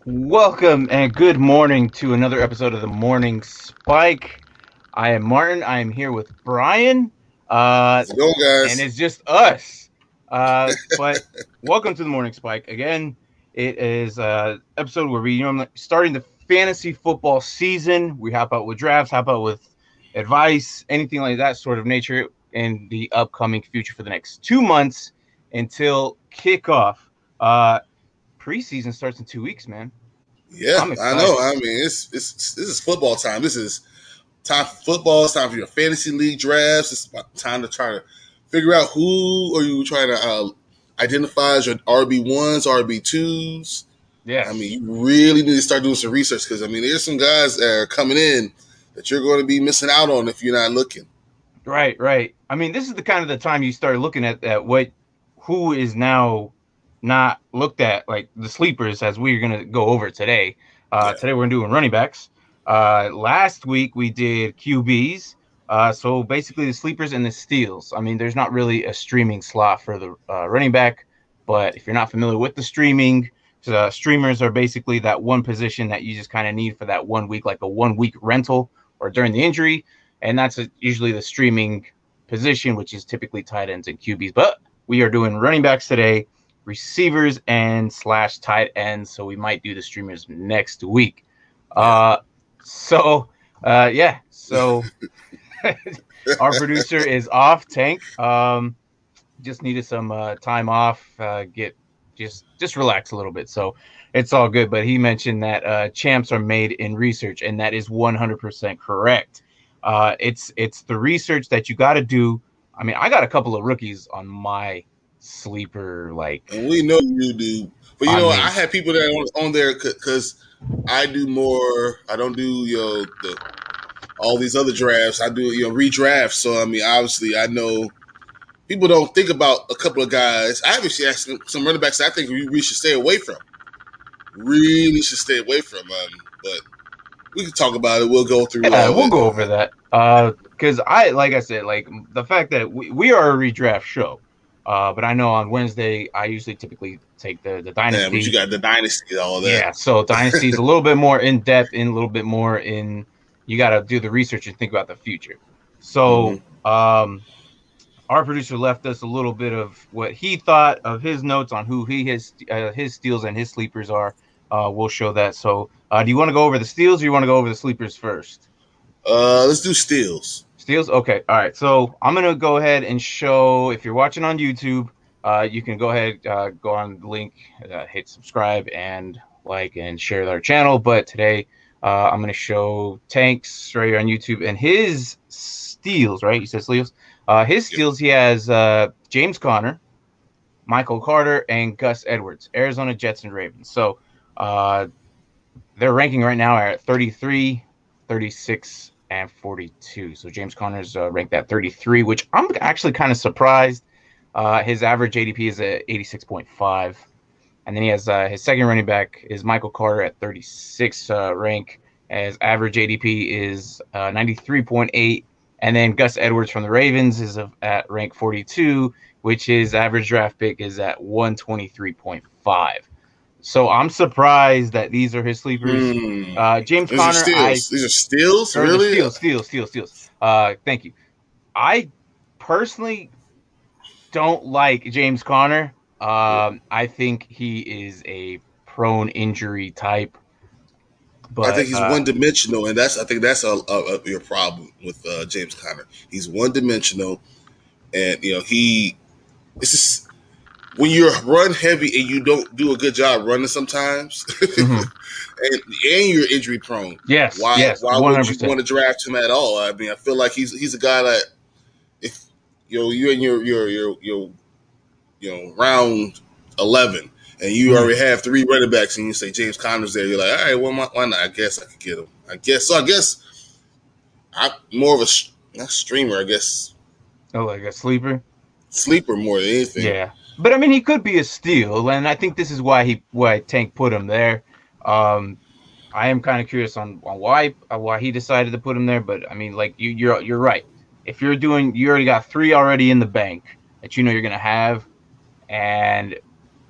Welcome and good morning to another episode of the Morning Spike. I am Martin. I am here with Brian, uh, How's it going, and guys? it's just us. But welcome to the Morning Spike again. It is episode where we normally starting the fantasy football season. We hop out with drafts, hop out with advice, anything like that sort of nature in the upcoming future for the next 2 months until kickoff. Uh, Preseason starts in 2 weeks, man. Yeah, I'm I know. excited. I mean, it's this is football time. This is time for football. It's time for your fantasy league drafts. It's about time to try to figure out who are you trying to identify as your RB1s, RB2s. I Yes. mean, you really need to start doing some research because I mean, there's some guys that are coming in that you're going to be missing out on if you're not looking. Right, right. I mean, this is the kind of the time you start looking at what who is now not looked at like the sleepers as we're gonna go over today. Yeah, Today we're doing running backs. Last week we did QBs. So basically the sleepers and the steals. I mean, there's not really a streaming slot for the running back, but if you're not familiar with the streaming, streamers are basically that one position that you just kind of need for that 1 week, like a 1 week rental or during the injury, and that's usually the streaming position, which is typically tight ends and QBs. But we are doing running backs today, receivers and slash tight ends. So we might do the streamers next week. yeah. Uh, so our producer is off. Tank just needed some time off. Get just relax a little bit. So it's all good. But he mentioned that champs are made in research, and that is 100% correct. It's the research that you got to do. I mean, I got a couple of rookies on my sleeper, like And we know you do, but you I know, I mean, had people that are on there because I do more. I don't do the all these other drafts. I do redrafts. So I mean, obviously, I know people don't think about a couple of guys. I actually asked some running backs I think we should stay away from. Really should stay away from. But we can talk about it. We'll go through yeah, all of we'll it. go over that. Because like I said, like the fact that we are a redraft show. But I know on Wednesday I usually typically take the Yeah, but you dynasty. got the dynasty, all of that. Yeah, so dynasty is a little bit more in depth, in a little bit more in. You got to do the research and think about the future. hmm So, our producer left us a little bit of what he thought of his notes on who his steals and his sleepers are. We'll show that. So, do you want to go over the steals, or you want to go over the sleepers first? Let's do steals. Steals? Okay. All right. So I'm going to go ahead and show, if you're watching on YouTube, you can go ahead, go on the link, hit subscribe and like and share our channel. But today, I'm going to show Tanks right here on YouTube and his steals, right? He says steals. His Yep. steals, he has James Conner, Michael Carter, and Gus Edwards, Arizona Jets and Ravens. So uh, their ranking right now are at 33, 36, and 42. So James Conner's ranked at 33, which I'm actually kind of surprised. His average ADP is at 86.5. And then he has his second running back is Michael Carter at 36 rank. His average ADP is 93.8. And then Gus Edwards from the Ravens is at rank 42, which his average draft pick is at 123.5. So I'm surprised that these are his sleepers. Hmm. James These are Conner, steals. These are steals, or the really? steals. Thank you. I personally don't like James Conner. Yeah. I think he is a prone injury type, I think but he's one dimensional, and I think that's your problem with James Conner. He's one dimensional, and it's just when you're run heavy and you don't do a good job running sometimes, mhm. and you're injury prone. Yes, Why would you 100%. want to draft him at all? I mean, I feel like he's a guy that if you're in your round 11 and you Mhm. already have three running backs and you say James Conner's there, you're like, all right, well, why not? I guess I could get him. I guess so. I guess I'm more of a not streamer. I guess Oh, like a sleeper. sleeper more than anything. Yeah, but I mean, he could be a steal, and I think this is why Tank put him there. Um, I am kind of curious on why he decided to put him there, but I mean, like you're right. If you're doing, you already got three already in the bank that you know you're gonna have, and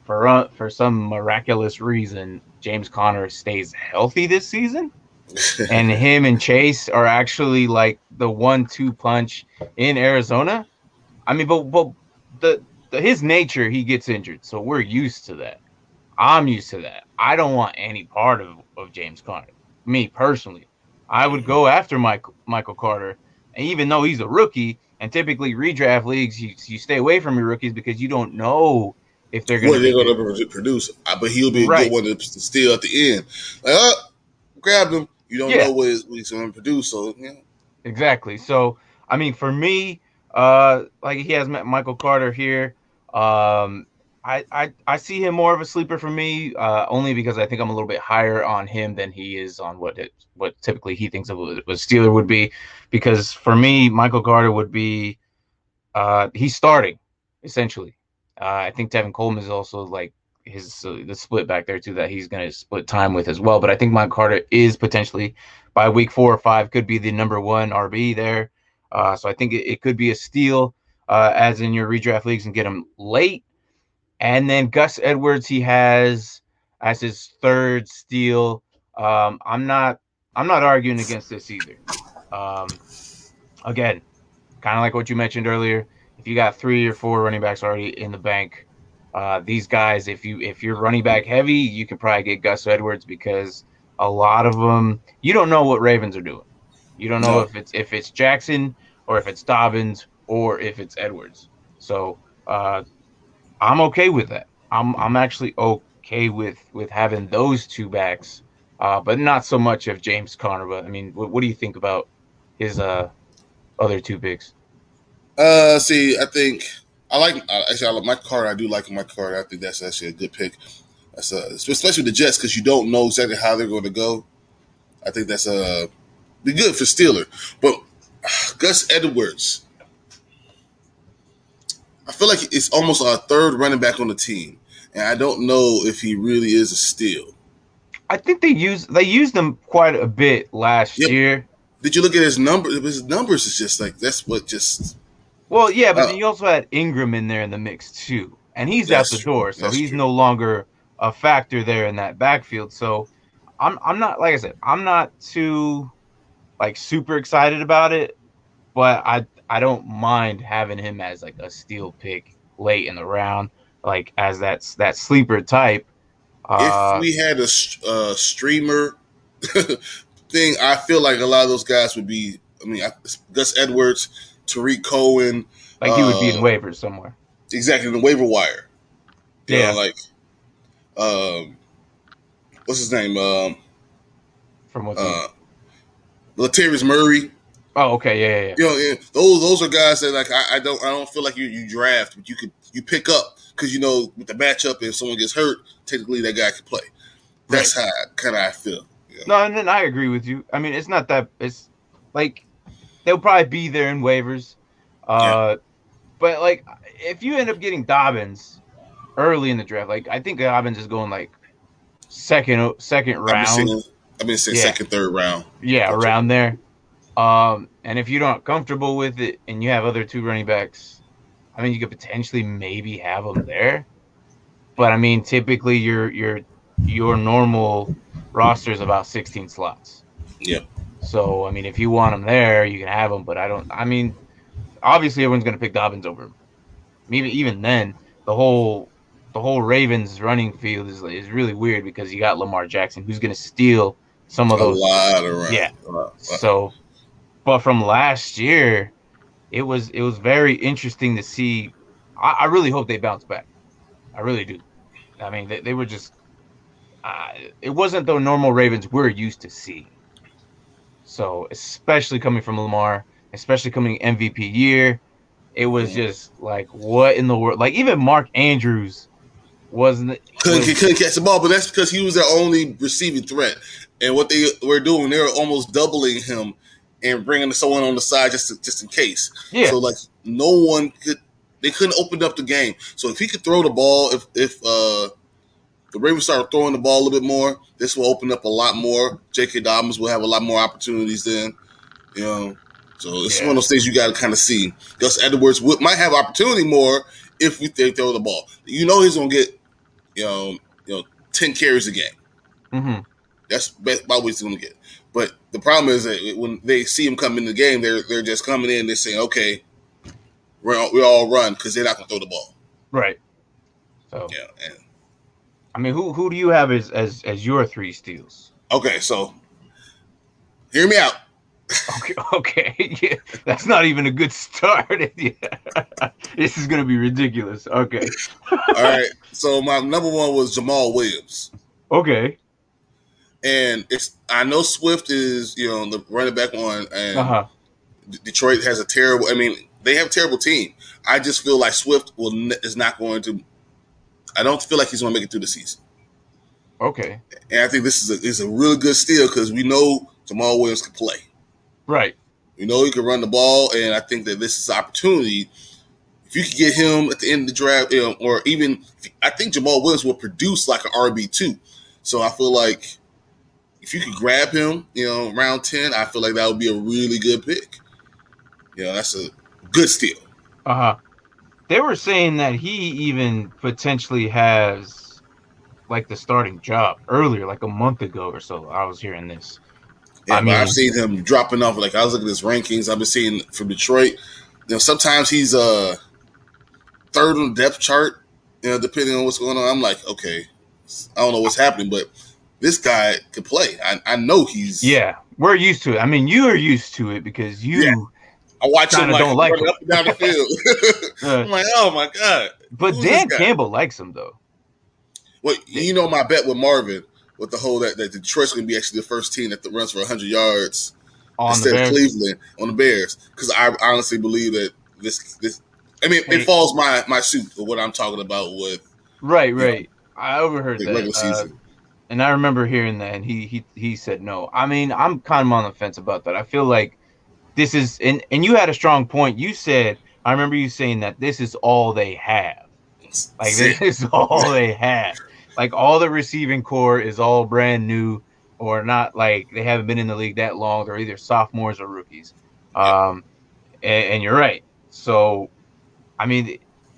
for some miraculous reason, James Conner stays healthy this season, and him and Chase are actually like the 1-2 punch in Arizona. I mean, but his nature, he gets injured, so we're used to that. I'm used to that. I don't want any part of James Conner. Me personally, I would go after Michael Carter, and even though he's a rookie, and typically redraft leagues, you stay away from your rookies because you don't know if they're going to What they're be going good. to produce, but he'll be a good Right. one to steal at the end. Like, grabbed him. You don't know Yeah. what he's going to produce. So, yeah. Exactly. So, I mean, for me, like he has Michael Carter here. Um, I see him more of a sleeper for me, only because I think I'm a little bit higher on him than he is on what typically he thinks of what a Steeler would be. Because for me, Michael Carter would be he's starting essentially. I think Tevin Coleman is also like his the split back there too that he's going to split time with as well. But I think Mike Carter is potentially by week 4 or 5 could be the number one RB there. So I think it could be a steal as in your redraft leagues and get him late. And then Gus Edwards he has as his third steal. I'm not arguing against this either. Um, again, kind of like what you mentioned earlier. If you got 3 or 4 running backs already in the bank, these guys, if you're running back heavy, you can probably get Gus Edwards because a lot of them you don't know what Ravens are doing. You don't know No. if it's Jackson or if it's Dobbins or if it's Edwards. So I'm okay with that. I'm actually okay with having those two backs, but not so much of James Conner. But I mean, what do you think about his other two picks? See, I think I like actually I like Mike Carter. I do like Mike Carter. I think that's actually a good pick. That's especially with the Jets because you don't know exactly how they're going to go. I think that's be good for Steeler. But Gus Edwards, I feel like it's almost our third running back on the team, and I don't know if he really is a steal. I think they used them quite a bit last Yep. year. Did you look at his number? His numbers is just like that's what just. Well, yeah, but Uh, then you also had Ingram in there in the mix too, and he's out that's the true. door, so That's he's true. no longer a factor there in that backfield. So I'm not like I said, I'm not too like super excited about it, but I don't mind having him as like a steal pick late in the round, like as that sleeper type. If Uh, we had a streamer thing, I feel like a lot of those guys would be. I mean, Gus Edwards, Tariq Cohen, like he would be in uh, waivers somewhere. exactly the waiver wire. You know, Yeah, like um, what's his name? from what team? Uh, Latavius Murray. Oh, okay, yeah, yeah, yeah. You know, yeah, those are guys that like I don't feel like you draft, but you pick up because you know with the matchup if someone gets hurt, technically that guy can play. Right. That's how kind of I feel. You know? No, and then I agree with you. I mean, it's not that it's like they'll probably be there in waivers. Yeah, Uh, but like if you end up getting Dobbins early in the draft, like I think Dobbins is going like second I've been round. seeing I've been saying Yeah, second, third round. yeah, Gotcha. around there. And if you're not comfortable with it and you have other two running backs, I mean, you could potentially maybe have them there. But I mean, typically your normal roster is about 16 slots. Yeah, So I mean, if you want them there, you can have them. But I don't. I mean, obviously everyone's going to pick Dobbins over him. Even then, the whole Ravens running field is really weird because you got Lamar Jackson who's going to steal some of a those. lot around. Yeah. So, but from last year, it was very interesting to see. I really hope they bounce back. I really do. I mean, they were just. It wasn't the normal Ravens we're used to seeing. So, especially coming from Lamar, especially coming MVP year, it was Mhm. just like, what in the world? Like even Mark Andrews wasn't was Couldn't catch the ball, but that's because he was their only receiving threat. And what they were doing, they were almost doubling him and bringing someone on the side just in case. yeah, So like no one could, they couldn't open up the game. So if he could throw the ball, if the Ravens start throwing the ball a little bit more, this will open up a lot more. J.K. Dobbins will have a lot more opportunities then. You know, so it's one of yeah, those things you got to kind of see. Gus Edwards might have opportunity more if they throw the ball. You know he's gonna get. you know, 10 carries a game. Mm-hmm. That's about what he's going to get. But the problem is that when they see him come in the game, they're just coming in. They're saying, okay, we all run because they're not going to throw the ball. Right. So, Yeah. And, I mean, who do you have as your three steals? okay, so hear me out. Okay, yeah, that's not even a good start. This is gonna be ridiculous. Okay, All right. So my number one was Jamal Williams. okay, And I know Swift is, the running back one, uh and huh, Detroit has a terrible. I mean, they have a terrible team. I just feel like Swift is not going to. I don't feel like he's going to make it through the season. okay, And I think this is a really good steal because we know Jamal Williams can play. right, We know he can run the ball, and I think that this is an opportunity. If you could get him at the end of the draft, or even I think Jamal Williams will produce like an RB2. So I feel like if you could grab him, round 10, I feel like that would be a really good pick. That's a good steal. uh huh. They were saying that he even potentially has like the starting job earlier, like a month ago or so. I was hearing this. I Yeah, but I've mean, seen him dropping off. Like I was looking at his rankings. I've been seeing from Detroit. Sometimes he's third on the depth chart. Depending on what's going on. I'm like, okay, I don't know what's happening, but this guy can play. I know he's. yeah, we're used to it. I mean, you are used to it because Yeah, you I watch him kind of like don't like running him. up and down the field. I'm like, oh my god, But who's this Dan guy? Campbell likes him though. Well, my bet with Marvin with the whole that Detroit's going to be actually the first team that runs for 100 yards On the instead of Bears. Cleveland on the Bears, because I honestly believe that this. I mean, it falls my suit of what I'm talking about with Right. I overheard the that, regular season. and I remember hearing that, and he said no. I mean, I'm kind of on the fence about that. I feel like this is, and you had a strong point. You said, I remember you saying that this is all they have. Like See, this is all they have. Like all the receiving core is all brand new, or not. Like they haven't been in the league that long. They're either sophomores or rookies. yeah, And you're right. So, I mean,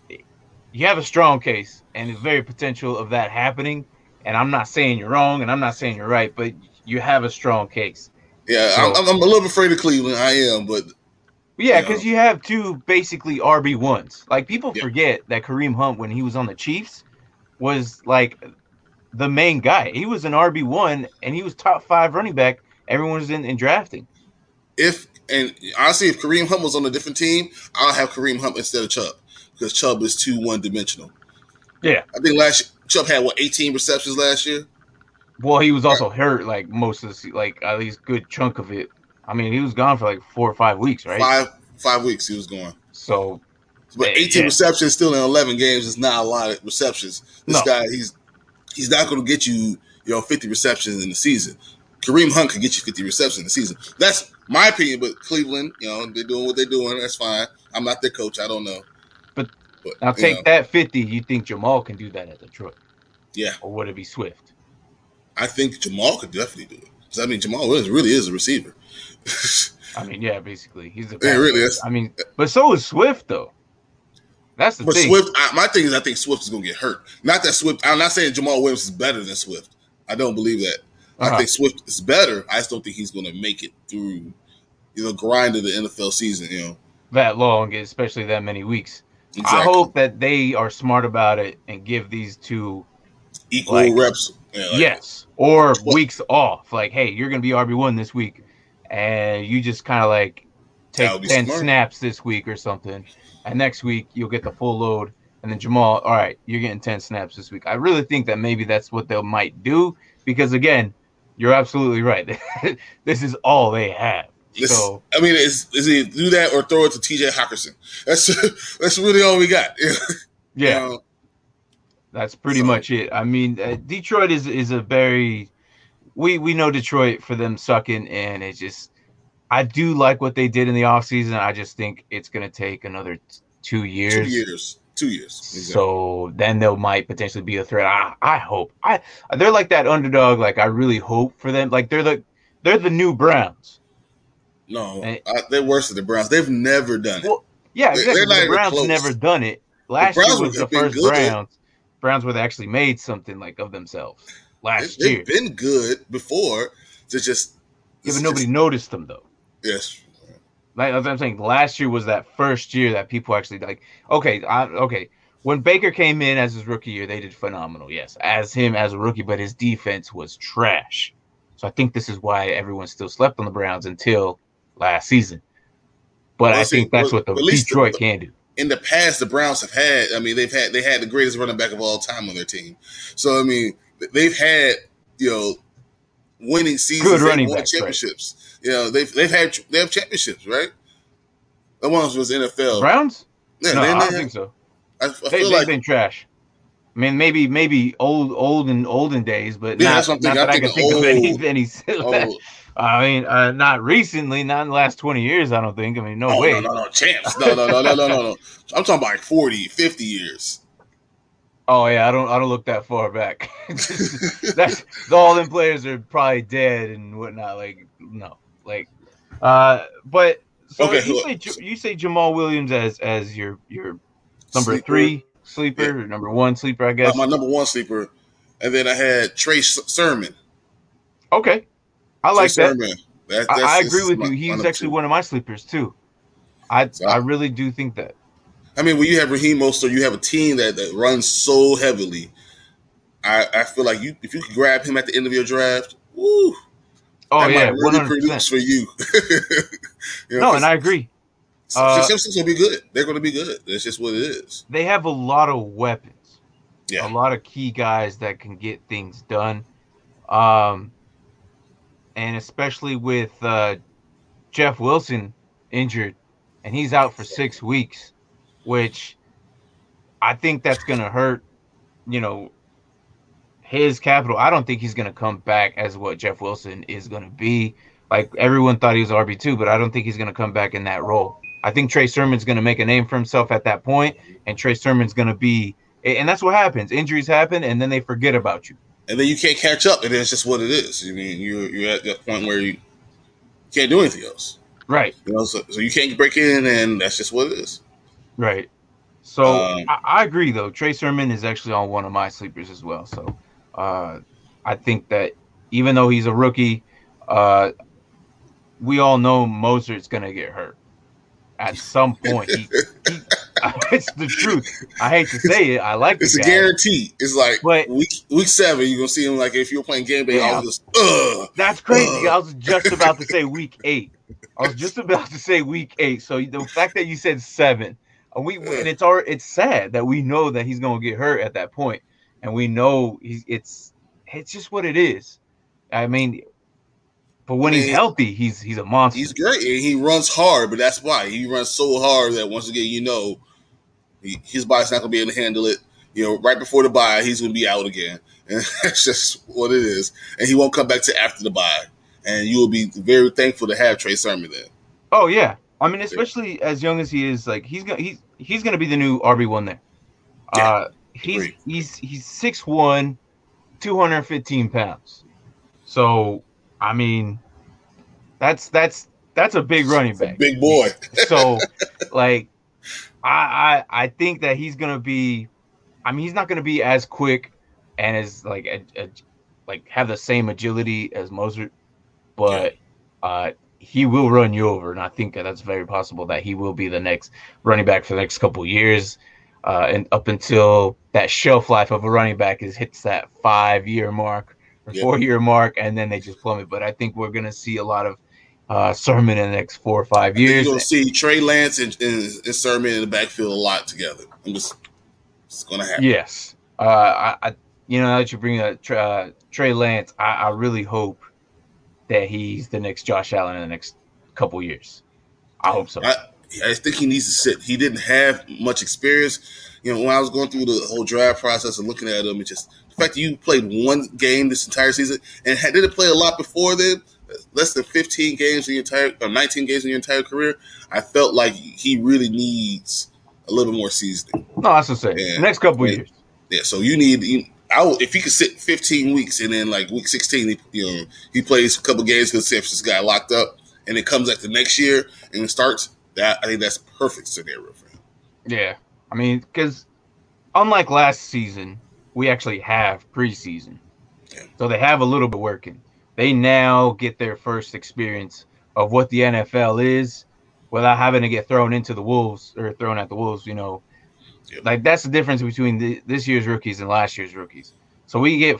you have a strong case and it's very potential of that happening. And I'm not saying you're wrong and I'm not saying you're right, but you have a strong case. yeah. So I'm a little afraid of Cleveland. I am, but yeah, because you have two basically RB1s. Like people yeah, forget that Kareem Hunt, when he was on the Chiefs, was like the main guy. He was an RB1 and he was top 5 running back. Everyone was in drafting. and honestly, if Kareem Hunt was on a different team, I'll have Kareem Hunt instead of Chubb because Chubb is too one dimensional. Yeah. I think Chubb had 18 receptions last year. Well, he was also hurt like most of the, like at least good chunk of it. I mean, he was gone for like 4 or 5 weeks, right? 5 weeks he was gone. So, But 18 receptions still in 11 games is not a lot of receptions. This guy, he's not going to get you 50 receptions in the season. Kareem Hunt could get you 50 receptions in the season. That's my opinion. But Cleveland, they're doing what they're doing. That's fine. I'm not their coach. I don't know. But now take that 50. You think Jamal can do that at Detroit? Yeah. Or would it be Swift? I think Jamal could definitely do it. Because, I mean, Jamal Williams really is a receiver. I mean, yeah, basically. He's a yeah, really is. I mean, but so is Swift, though. That's the thing. Swift, my thing is I think Swift is going to get hurt. Not that Swift, I'm not saying Jamal Williams is better than Swift. I don't believe that. I think Swift is better. I just don't think he's going to make it through, grind of the NFL season, That long, especially that many weeks. Exactly. I hope that they are smart about it and give these two equal reps. Yeah, yes. Or weeks off. Like, hey, you're going to be RB1 this week. And you just kind of like take 10 snaps this week or something. And next week, you'll get the full load. And then Jamal, all right, you're getting 10 snaps this week. I really think that maybe that's what they might do. Because, again, you're absolutely right. This is all they have. So I mean, is either do that or throw it to TJ Hockenson. That's really all we got. Yeah. That's pretty much it. I mean, Detroit is a very we know Detroit for them sucking, and it's just I do like what they did in the offseason. I just think it's going to take another 2 years. 2 years. Exactly. So then they might potentially be a threat. I hope. They're like that underdog. Like I really hope for them. Like they're the new Browns. No, they're worse than the Browns. They've never done it. Well, yeah, exactly. The Browns never done it. Last year was the first Browns. Browns where they actually made something like of themselves last They've year. been good before. It's just Yeah, this but is nobody just noticed them though. yes. Like as I'm saying, last year was that first year that people actually like. Okay. When Baker came in as his rookie year, they did phenomenal. Yes, as him as a rookie, but his defense was trash. So I think this is why everyone still slept on the Browns until last season. But Well, I let's say, think that's what the at least Detroit can do. in the past, the Browns have had. I mean, they had the greatest running back of all time on their team. So I mean, they've had you know winning Good seasons. They've running won backs, right? championships. They have championships, right? The ones was The NFL. Browns? Yeah, No, then I they don't have, think so. I They feel they've like been trash. I mean, maybe old in olden days, but yeah, that's what I'm thinking. not I'm that I thinking can think of any old. any. Oh, I mean, not recently, not in the last 20 years. I don't think. I mean, no oh no, way. no, no, champs. No. I'm talking about like 40, 50 years. Oh yeah, I don't look that far back. That's all them players are probably dead and whatnot. Like no, like but so Okay, you say Jamal Williams as your number sleeper. three Yeah, sleeper, or number one sleeper, I my guess. number one sleeper, and then I had Trey Sermon. Okay, I Trey like that. Sermon. That's I this agree is with you. my He's number actually two. one of my sleepers too. So I really do think that. I mean, when you have Raheem Mostert, you have a team that runs so heavily. I feel like if you could grab him at the end of your draft, woo, Oh that might yeah, one really hundred percent. produce for you. No, and Because I agree. San Uh, Francisco's gonna be good. They're gonna be good. That's just what it is. they have a lot of weapons, a Yeah. lot of key guys that can get things done. Um, and especially with Jeff Wilson injured, and he's out for 6 weeks, which I think that's gonna hurt. You know, his capital. I don't think he's gonna come back as what Jeff Wilson is gonna be. Like everyone thought he was RB2, but I don't think he's gonna come back in that role. I think Trey Sermon's gonna make a name for himself at that point, and Trey Sermon's gonna be, and that's what happens. Injuries happen, and then they forget about you. And then you can't catch up, and it's just what it is. I mean, you're at that point where you can't do anything else. Right, So you can't break in, and that's just what it is. right. So Um, I agree, though. Trey Sermon is actually on one of my sleepers as well. So uh, I think that even though he's a rookie, uh, we all know Mosert's gonna get hurt at some point. He it's the truth. I hate to say it. I like the it's a guy, guarantee. It's like but week 7, you're gonna see him like if you're playing game day, all yeah, of this. that's crazy. I was just about to say week 8. I was just about to say week 8. So the fact that you said 7, and it's sad that we know that he's gonna get hurt at that point, and we know it's just what it is. I mean, but I when he's mean, healthy, he's a he's monster. great and he runs hard, but that's why he runs so hard that once again, his body's not gonna be able to handle it. Right before the bye, he's gonna be out again, and that's just what it is. And he won't come back to after the bye, and you will be very thankful to have Trey Sermon there. Oh yeah, I mean, Yeah, especially as young as he is, like he's gonna be the new RB1 there. yeah, He's agree. he's 6'1", 215 pounds. So I mean, that's a big running It's a back. big boy. So like I think that he's gonna be. I mean, he's not gonna be as quick and as like have the same agility as Mozart, Yeah, but he will run you over, and I think that's very possible that he will be the next running back for the next couple of years, and up until that shelf life of a running back hits that 5 year mark or yeah. 4 year mark, and then they just plummet. But I think we're gonna see a lot of Sermon in the next 4 or 5 I think you're years. gonna see Trey Lance and Sermon in the backfield a lot together. It's gonna happen. Yes, now that you bring up Trey Lance, I really hope that he's the next Josh Allen in the next couple years. I Yeah, hope so. I think he needs to sit. He didn't have much experience. When I was going through the whole draft process and looking at him, it's just the fact that you played one game this entire season and didn't play a lot before then, less than 15 games in your entire, or 19 games in your entire career. I felt like he really needs a little bit more seasoning. No, that's what I'm saying. And, Next couple and years. yeah, so if he could sit 15 weeks and then like week 16, he plays a couple games because San Francisco got locked up, and it comes like the next year and it starts. That I think that's a perfect scenario for him. Yeah, I mean, because unlike last season, we actually have preseason. So they have a little bit working. They now get their first experience of what the NFL is without having to get thrown into the wolves or thrown at the wolves. Yep. Like that's the difference between this year's rookies and last year's rookies. So we get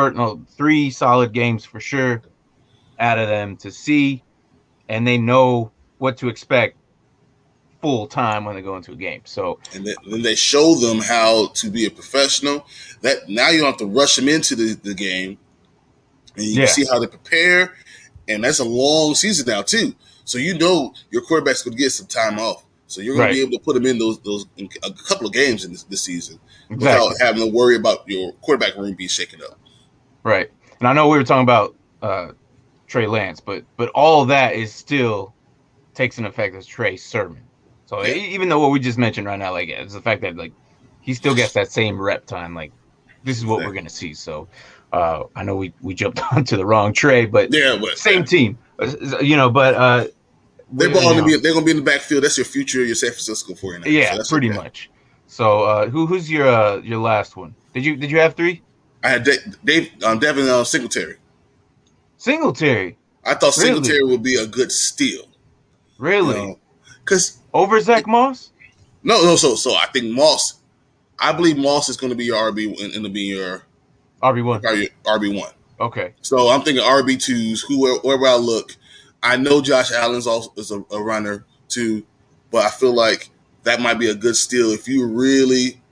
3 solid games for sure out of them to see, and they know what to expect full time when they go into a game. So And then they show them how to be a professional. That now you don't have to rush them into the game, and you can yeah, see how they prepare. And that's a long season now too. So you know your quarterback's going to get some time off. So you're going to right, be able to put them in those in a couple of games in this season without exactly, having to worry about your quarterback room being shaken up. right. And I know we were talking about Trey Lance, but all of that is still takes an effect as Trey Sermon. So Yeah, even though what we just mentioned right now, like it's the fact that like he still gets that same rep time, like this is what we're exactly. gonna see. So I know we jumped onto the wrong Trey, but Yeah, but same team, but they're you going to know, be they're going to be in the backfield. That's your future, your San Francisco 49ers. So yeah, that's pretty okay. much. So who's your last one? Did you have 3? I had Devin Singletary. Singletary, I thought really, Singletary would be a good steal. You really know, because over Zach Moss, no. So I think Moss. I believe Moss is going to be your RB and to be your RB1. probably your RB1. Okay, So I'm thinking RB2s. Whoever I look, I know Josh Allen's also is a runner too, but I feel like that might be a good steal if you really,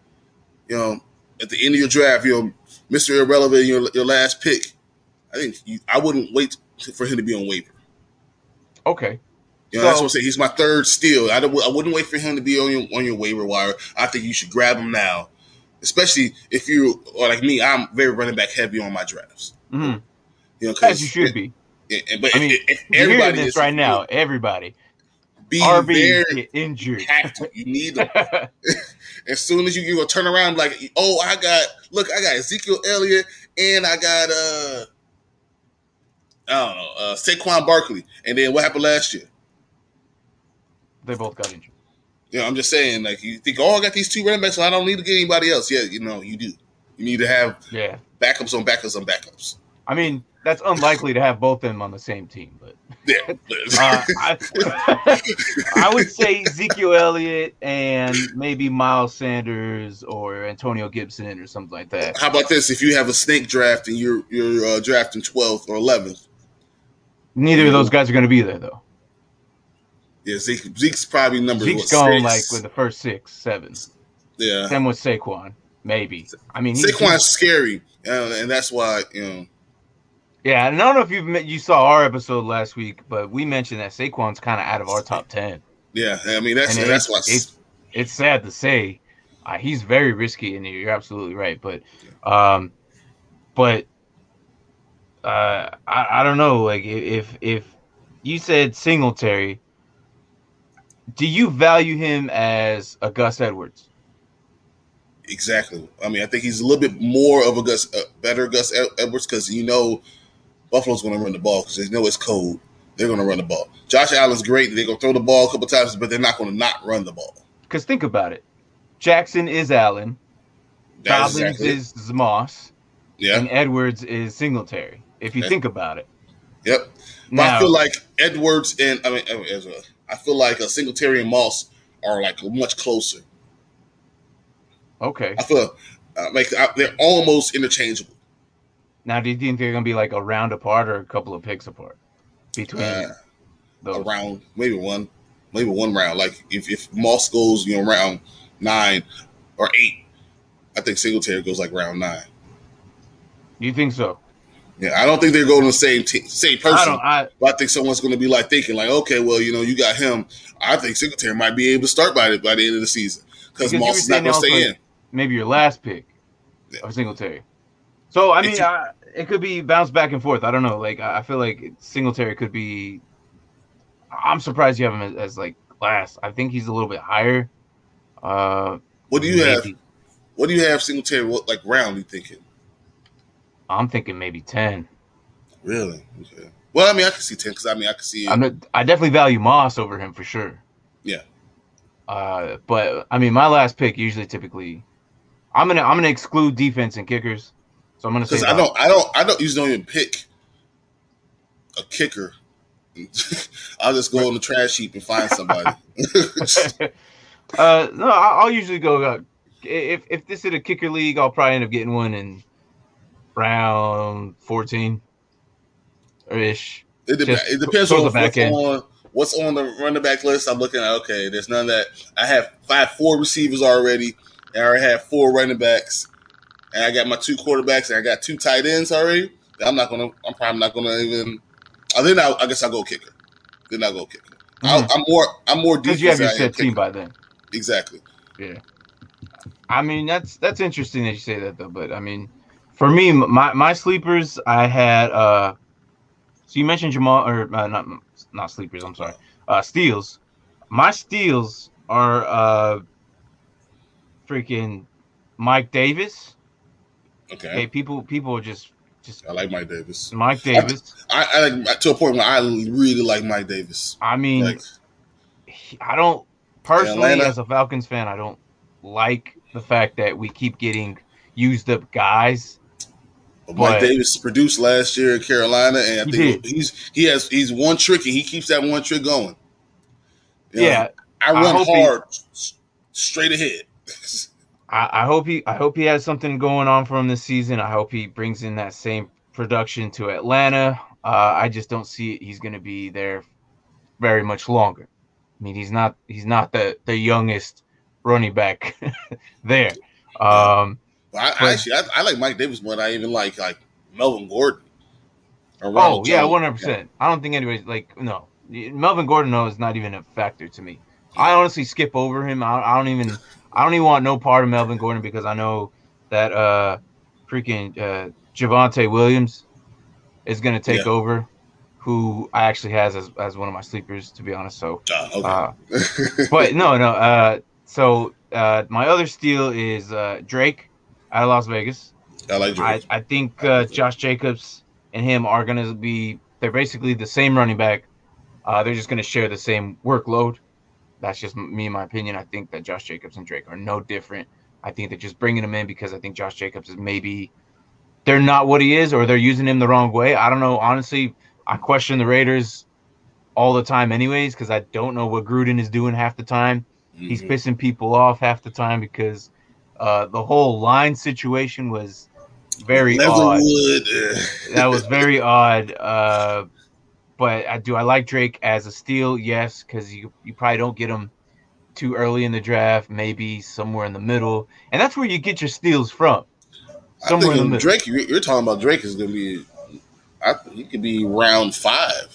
at the end of your draft, Mr. Irrelevant, your last pick. I wouldn't wait for him to be on waiver. okay. That's what I'm So saying. He's my third steal. I wouldn't wait for him to be on your waiver wire. I think you should grab him now, especially if you or like me. I'm very running back heavy on my drafts. mhm, as you Because should be. but I mean, if you're hearing everybody this is, if right you now. Everybody, be RBs very, get you injured. have to. You need them. As soon as you go turn around, like, oh, I got Ezekiel Elliott and I got I don't know Saquon Barkley, and then what happened last year? They both got injured. I'm just saying, like, you think, oh, I got these two running backs, so I don't need to get anybody else. Yeah, you do. You need to have Yeah, backups on backups on backups. I mean that's unlikely to have both of them on the same team, but Yeah. I I would say Ezekiel Elliott and maybe Miles Sanders or Antonio Gibson or something like that. How about this? If you have a snake draft and you're drafting 12th or 11th, and Neither of those guys are going to be there though. yeah, Zeke's probably number Zeke's what, gone like with 6. the first 6, 7. Yeah, Same with Saquon, maybe. I mean, Saquon's he's scary, and that's why yeah. And I don't know if you saw our episode last week, but we mentioned that Saquon's kind of out of our top 10, yeah. I mean and that's why. it's sad to say he's very risky, and you're absolutely right. Um, but I don't know. Like if you said Singletary, do you value him as a Gus Edwards? Exactly. I mean, I think he's a little bit more of better Gus Edwards because Buffalo's going to run the ball because they know it's cold. They're going to run the ball. Josh Allen's great. They're going to throw the ball a couple times, but they're not going to not run the ball. Because think about it, Jackson is Allen, That's Dobbins exactly it. is Moss, Yeah. and Edwards is Singletary. If you Yeah. think about it, Yep. But I feel now like Edwards and I feel like Singletary and Moss are like much closer. okay. I feel they're almost interchangeable. Now, do you think they're gonna be like a round apart or a couple of picks apart Uh, between those? Around maybe one round. Like if Moss goes round 9 or 8, I think Singletary goes like round 9. You think so? Yeah, I don't think they're going to the same I person. don't. I But I think someone's going to be like thinking like, okay, well, you got him. I think Singletary might be able to start by the end of the season because because you Moss were is not saying going to stay also in. maybe your last pick Yeah. of Singletary. So I mean, If it could be bounced back and forth. I don't know. Like I feel like Singletary could be. I'm surprised you have him as like last. I think he's a little bit higher. what do you have? Maybe What do you have Singletary? What like round? You thinking? I'm thinking maybe 10. Really? Okay. Well, I mean, I can see 10 because I can see it. I definitely value Moss over him for sure. Yeah. But I mean, my last pick typically, I'm gonna exclude defense and kickers. So I'm gonna say Because that. I don't usually don't even pick a kicker. I'll just go on the trash heap and find somebody. No, I'll usually go. If this is a kicker league, I'll probably end up getting one in round 14 ish. Just It depends towards the on back end. what's on the running back list. I'm looking at there's none of that. I have 4 receivers already, and I already have 4 running backs, and I got my 2 quarterbacks, and I got 2 tight ends already. I'm probably not gonna even. Then I guess I'll go kicker. Then I'll go kicker. Mm-hmm. I'm more Because you defense have your than I am set team kicker. by then. Exactly. Yeah. I mean, that's interesting that you say that though. But I mean, for me, my sleepers, I had. So you mentioned Jamal or not sleepers. I'm sorry. Steals. My steals are freaking Mike Davis. Okay. Okay, people are just I like Mike Davis. Mike I, Davis. I like to a point where I really like Mike Davis. I mean, Like I don't in personally, Atlanta, as a Falcons fan, I don't like the fact that we keep getting used up guys, Mike but Davis produced last year in Carolina, and I he think did. he's one trick, and he keeps that one trick going. You know, Yeah, I I run hope he. hard, straight ahead. I hope he has something going on for him this season. I hope he brings in that same production to Atlanta. I just don't see he's going to be there very much longer. I mean, he's not the youngest running back there. Yeah, Um, but but I like Mike Davis more than I even like Melvin Gordon or Ronald oh yeah, Jones. 100%. I don't think anybody's like no. Melvin Gordon though is not even a factor to me. I Yeah, honestly skip over him. I don't even want no part of Melvin Gordon because I know that freaking Javonte Williams is gonna take yeah. over, who I actually has as one of my sleepers to be honest. So Okay. uh but no. So my other steal is Drake out of Las Vegas. I like Drake. I think I like Drake. Josh Jacobs and him are going to be, they're basically the same running back. They're just going to share the same workload. That's just me, in my opinion. I think that Josh Jacobs and Drake are no different. I think they're just bringing him in because I think Josh Jacobs is maybe, they're not what he is or they're using him the wrong way. I don't know. Honestly, I question the Raiders all the time, anyways, because I don't know what Gruden is doing half the time. He's Mm-hmm. pissing people off half the time because the whole line situation was With very odd. Leatherwood, That was very odd. But do I like Drake as a steal? Yes, because you probably don't get him too early in the draft, maybe somewhere in the middle, and that's where you get your steals from, I somewhere think in the middle, Drake. You're talking about Drake is going to be. He could be round 5.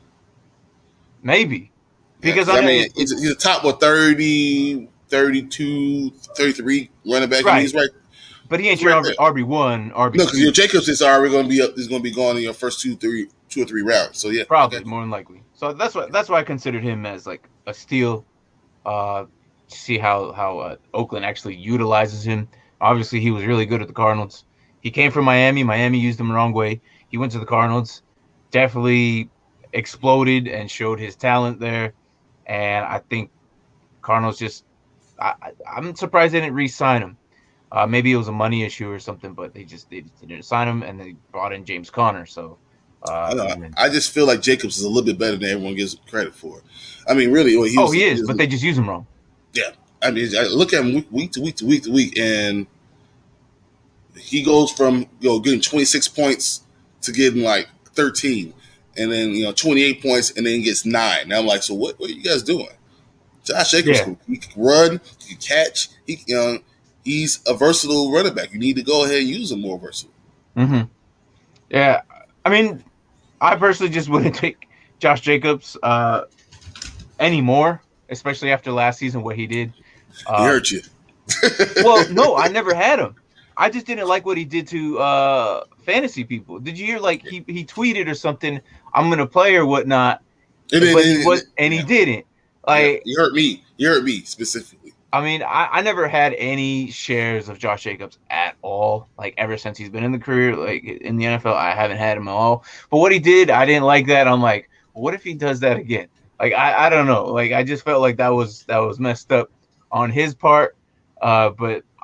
maybe Yeah, because because I I know mean, he's a top 30, 32, 33 running back. I mean, right, but he ain't he's your right there. RB1, No, RB because your two, Jacobs is already going to be up. Is going to be gone in your first 2 or 3 rounds. So yeah, I probably got you. more than likely. So that's why I considered him as like a steal. See how Oakland actually utilizes him. Obviously, he was really good at the Cardinals. He came from Miami. Miami used him the wrong way. He went to the Cardinals, definitely exploded and showed his talent there. And I think Cardinals just, I'm surprised they didn't re-sign him. Maybe it was a money issue or something, but they didn't sign him and they brought in James Conner. So, I know. and then, I just feel like Jacobs is a little bit better than everyone gives him credit for. I mean, really, well, oh, he is, but they just use him wrong. yeah. I mean, I look at him week to week to week to week, and he goes from getting 26 points to getting like 13, and then 28 points, and then gets 9. Now I'm like, so what are you guys doing? Josh Jacobs Yeah. can he can run, he can catch. He's a versatile running back. You need to go ahead and use him more versatile. hmm Yeah. I mean, I personally just wouldn't take Josh Jacobs anymore, especially after last season what he did. He Uh, hurt you. well, no, I never had him. I just didn't like what he did to fantasy people. Did you hear like he tweeted or something? I'm gonna play or whatnot, and then, but he and, was and he yeah, didn't. yeah, Like, he hurt me. He hurt me specifically. I mean, I never had any shares of Josh Jacobs at all. Like ever since he's been in the career, like in the NFL, I haven't had him at all. But what he did, I didn't like that. I'm like, what if he does that again? Like I don't know. Like I just felt like that was messed up on his part. But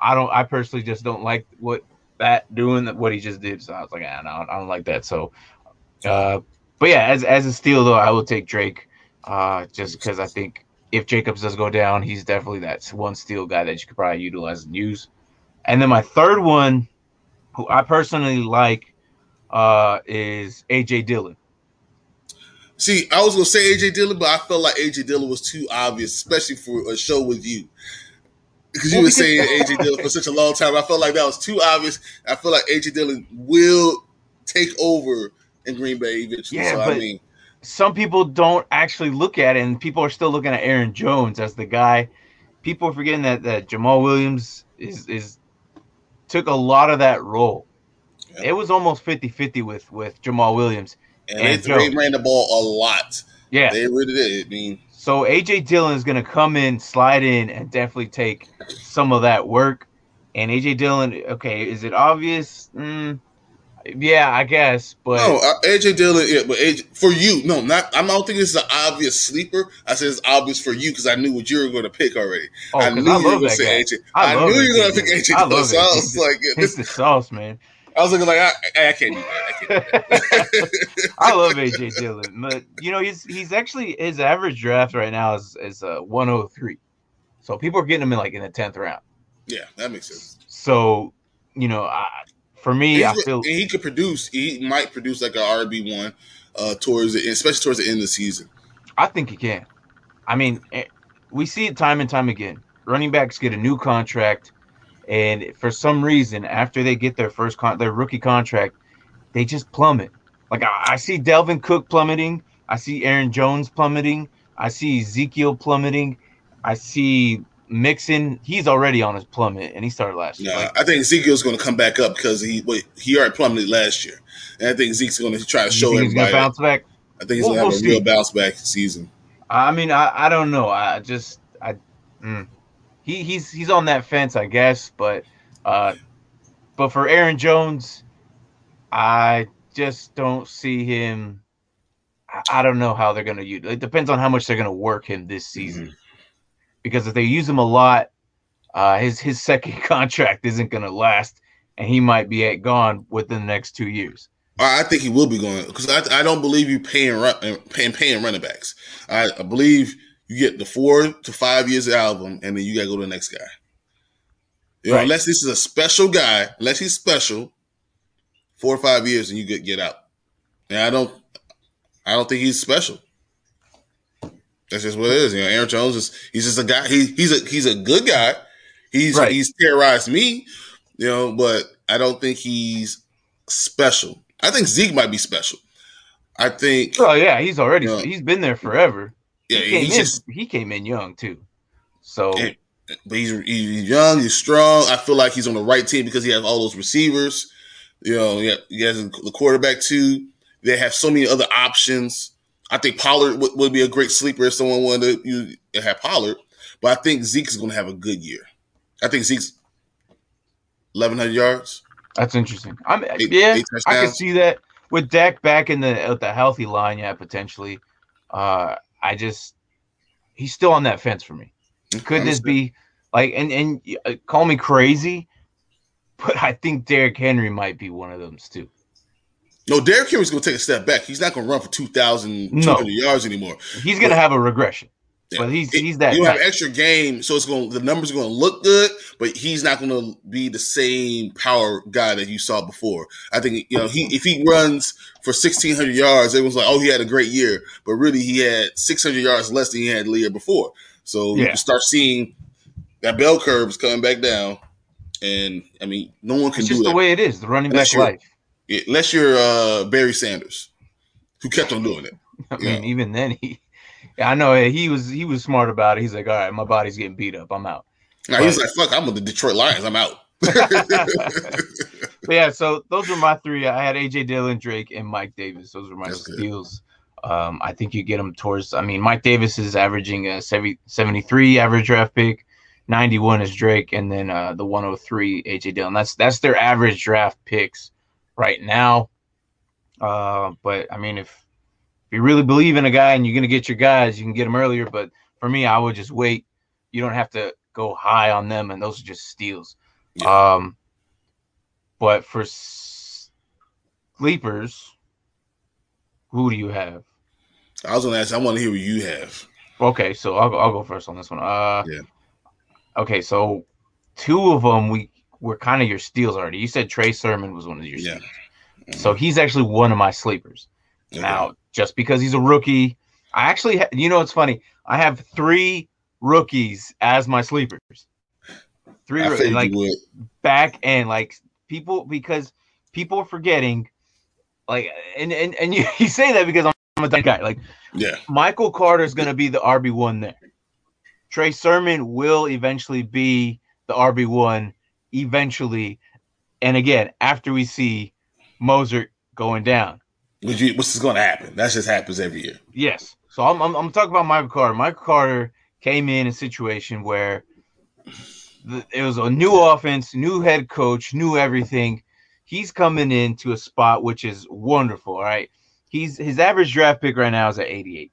I personally just don't like what he just did. So I was like, no, I don't like that. So, uh, but yeah, as a steal though, I will take Drake, just because I think if Jacobs does go down, he's definitely that one steal guy that you could probably utilize and use. And then my third one, who I personally like, is AJ Dillon. See, I was gonna say AJ Dillon, but I felt like AJ Dillon was too obvious, especially for a show with you. Because you Well, were because saying AJ Dillon for such a long time. I felt like that was too obvious. I feel like AJ Dillon will take over in Green Bay eventually. yeah, So I but mean, some people don't actually look at it, and people are still looking at Aaron Jones as the guy. People are forgetting that Jamal Williams is took a lot of that role. yeah. It was almost 50-50 with Jamal Williams And and they Jones. ran the ball a lot. Yeah. They really did. I mean, So AJ Dillon is going to come in, slide in, and definitely take some of that work. And AJ Dillon, okay, is it obvious? Yeah, I guess, but no, AJ Dillon. Yeah, but AJ, for you, no, not. I don't think it's an obvious sleeper. I said it's obvious for you because I knew what you were going to pick already. oh, I because knew I you were love going to that say guy. AJ. I I knew love you were AJ going to pick Dillon. AJ I Dillon. love So I AJ. was like, yeah, It's the sauce, man. I was looking like, I can't do that. I can't do that. I love AJ Dillon, but he's actually his average draft right now is 103. So people are getting him in the 10th round. Yeah, that makes sense. So for me, I And feel he could produce. He might produce like a RB1 especially towards the end of the season. I think he can. I mean, we see it time and time again. Running backs get a new contract, and for some reason, after they get their rookie contract, they just plummet. Like I see Delvin Cook plummeting. I see Aaron Jones plummeting. I see Ezekiel plummeting. I see Mixon. He's already on his plummet, and he started last year. Nah, I think Ezekiel's going to come back up because he already plummeted last year, and I think Zeke's going to try to You show think he's gonna everybody. bounce back? I think he's going to We'll have a real see. bounce back season. I mean, I don't know. Mm, he's on that fence, I guess. Uh, but for Aaron Jones, I just don't see him. I don't know how they're gonna use. It depends on how much they're gonna work him this season. Mm-hmm. Because if they use him a lot, his second contract isn't gonna last, and he might be gone within the next 2 years. I think he will be going because I don't believe you paying running backs. I believe you get the 4 to 5 years out of them, and then you got to go to the next guy. Right. Unless this is a special guy, unless he's special, 4 or 5 years, and you get out. And I don't think he's special. That's just what it is. Aaron Jones he's just a guy. He's a good guy. He's terrorized me, but I don't think he's special. I think Zeke might be special. I think. Oh yeah, he's been there forever. Yeah, He came in young too. So, but he's young, he's strong. I feel like he's on the right team because he has all those receivers. He has the quarterback too. They have so many other options. I think Pollard would be a great sleeper if someone wanted to have Pollard. But I think Zeke's going to have a good year. I think Zeke's 1,100 yards. That's interesting. Eight I can see that with Dak back in the healthy line. Yeah, potentially. He's still on that fence for me. Could this be and call me crazy, but I think Derrick Henry might be one of them too. No, Derrick Henry's going to take a step back. He's not going to run for 2,200 yards anymore. He's going to have a regression. Yeah. But he's that. He'll have extra game, so the numbers are going to look good, but he's not going to be the same power guy that you saw before. I think if he runs for 1,600 yards, everyone's like, oh, he had a great year, but really he had 600 yards less than he had the year before. So you can start seeing that bell curve is coming back down, and I mean, no one can do that. It's just the way it is, the running back life. Unless you're Barry Sanders, who kept on doing it. I mean, even then I know he was smart about it. He's like, all right, my body's getting beat up. I'm out. Now he's like, fuck, I'm with the Detroit Lions. I'm out. Yeah, so those were my three. I had AJ Dillon, Drake, and Mike Davis. Those were my steals. I think you get them towards. I mean, Mike Davis is averaging a 73 average draft pick, 91 is Drake, and then the 103 AJ Dillon. That's their average draft picks right now. But I mean, if you really believe in a guy and you're gonna get your guys, you can get them earlier. But for me, I would just wait. You don't have to go high on them, and those are just steals. Yeah. But for sleepers, who do you have? I was gonna ask. I want to hear what you have. Okay, so I'll go first on this one. Yeah. Okay, so two of them were kind of your steals already. You said Trey Sermon was one of your Yeah. steals, so Hmm. he's actually one of my sleepers. Okay. Now, just because he's a rookie, I actually, it's funny. I have three rookies as my sleepers. I And figured you like would. back end, like because people are forgetting, like, and you say that because I'm a guy. Like Yeah. Michael Carter is going to be the RB1 there. Trey Sermon will eventually be the RB1 eventually. And again, after we see Mozart going down. What's going to happen? That just happens every year. Yes. So I'm talking about Michael Carter. Michael Carter came in a situation where it was a new offense, new head coach, new everything. He's coming into a spot which is wonderful, right? His average draft pick right now is at 88.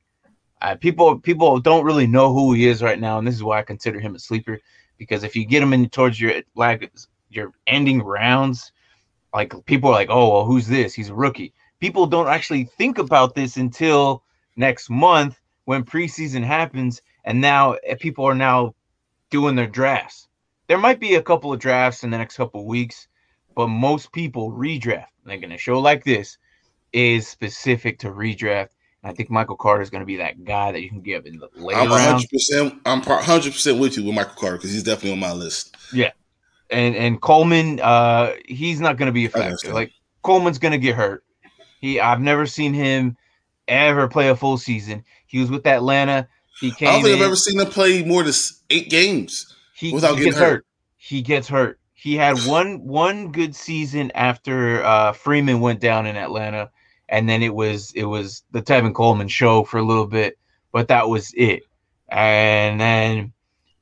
People don't really know who he is right now, and this is why I consider him a sleeper. Because if you get him in towards your ending rounds, like people are like, oh well, who's this? He's a rookie. People don't actually think about this until next month when preseason happens, and now people are now doing their drafts. There might be a couple of drafts in the next couple of weeks, but most people redraft. Like in a show like this is specific to redraft. And I think Michael Carter is going to be that guy that you can get in the I'm later rounds. 100%. I'm 100% with you with Michael Carter because he's definitely on my list. Yeah, and Coleman, he's not going to be a I factor. understand. Like Coleman's going to get hurt. I've never seen him ever play a full season. He was with Atlanta. He I don't came think I've in. ever seen him play more than 8 games without He getting gets hurt. hurt. He gets hurt. He had one good season after Freeman went down in Atlanta, and then it was the Tevin Coleman show for a little bit, but that was it. And then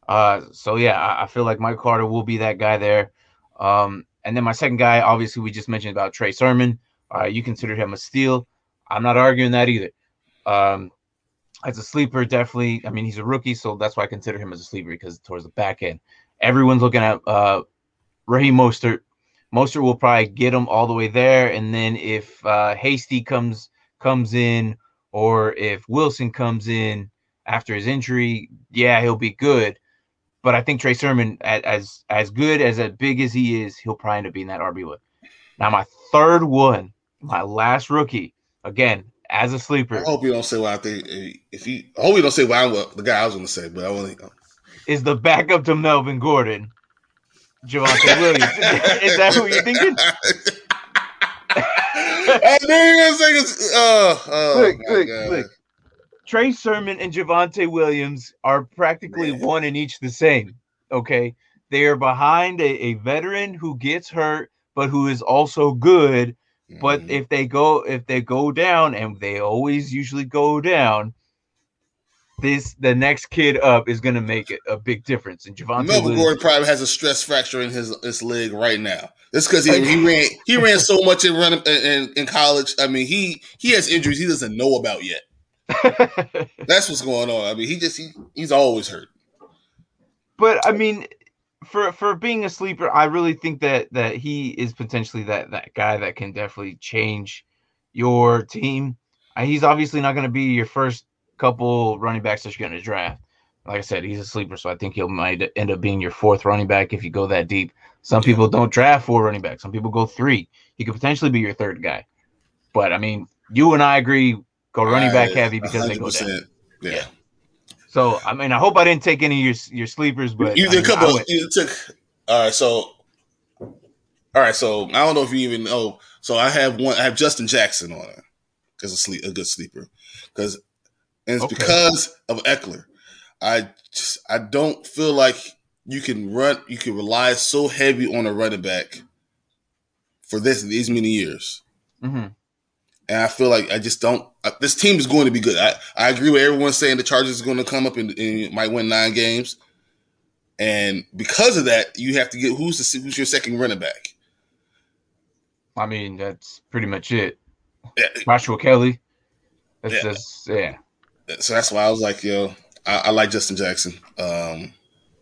so yeah, I feel like Mike Carter will be that guy there. And then my second guy, obviously, we just mentioned about Trey Sermon. You considered him a steal. I'm not arguing that either. Um, as a sleeper, definitely. I mean, he's a rookie, so that's why I consider him as a sleeper because towards the back end, everyone's looking at Raheem Mostert. Mostert will probably get him all the way there, and then if Hasty comes in, or if Wilson comes in after his injury, yeah, he'll be good. But I think Trey Sermon, as good as big as he is, he'll probably end up being that RB1. Now my third one, my last rookie, again as a I sleeper, hope you don't say what I think. I hope you don't say the guy I was going to say, but I want to. is the backup to Melvin Gordon, Javonte Williams. Is that who you're thinking? I knew you were going to say. Oh my god! Look. Trey Sermon and Javonte Williams are practically Man. one and each the same. Okay. They are behind a veteran who gets hurt, but who is also good. But Mm-hmm. if they go down, and they always usually go down, the next kid up is gonna make a big difference. And Javonte Melvin Williams, Gordon probably has a stress fracture in his leg right now. It's because he ran so much in college. I mean he has injuries he doesn't know about yet. That's what's going on. I mean he's always hurt. but I mean, for being a sleeper, I really think that he is potentially that guy that can definitely change your team. He's obviously not going to be your first couple running backs that you're going to draft. Like I said, he's a sleeper, so I think he might end up being your fourth running back if you go that deep. Some Yeah. people don't draft four running backs. Some people go three. He could potentially be your third guy. But I mean, you and I agree, go running back heavy because they hundred go down. percent. Yeah. Yeah. So I mean, I hope I didn't take any of your sleepers, but You I did a mean, I couple. went. You took. All right. So I don't know if you even know. So I have one. I have Justin Jackson on it as a good sleeper, and it's Okay. because of Eckler. I don't feel like you can run. You can rely so heavy on a running back for these many years. Mm-hmm. And I feel like I just don't. This team is going to be good. I agree with everyone saying the Chargers are going to come up and might win 9 games. And because of that, you have to get who's your second running back. I mean, that's pretty much it. Yeah, Joshua Kelly. yeah. That's yeah. So that's why I was like, I like Justin Jackson.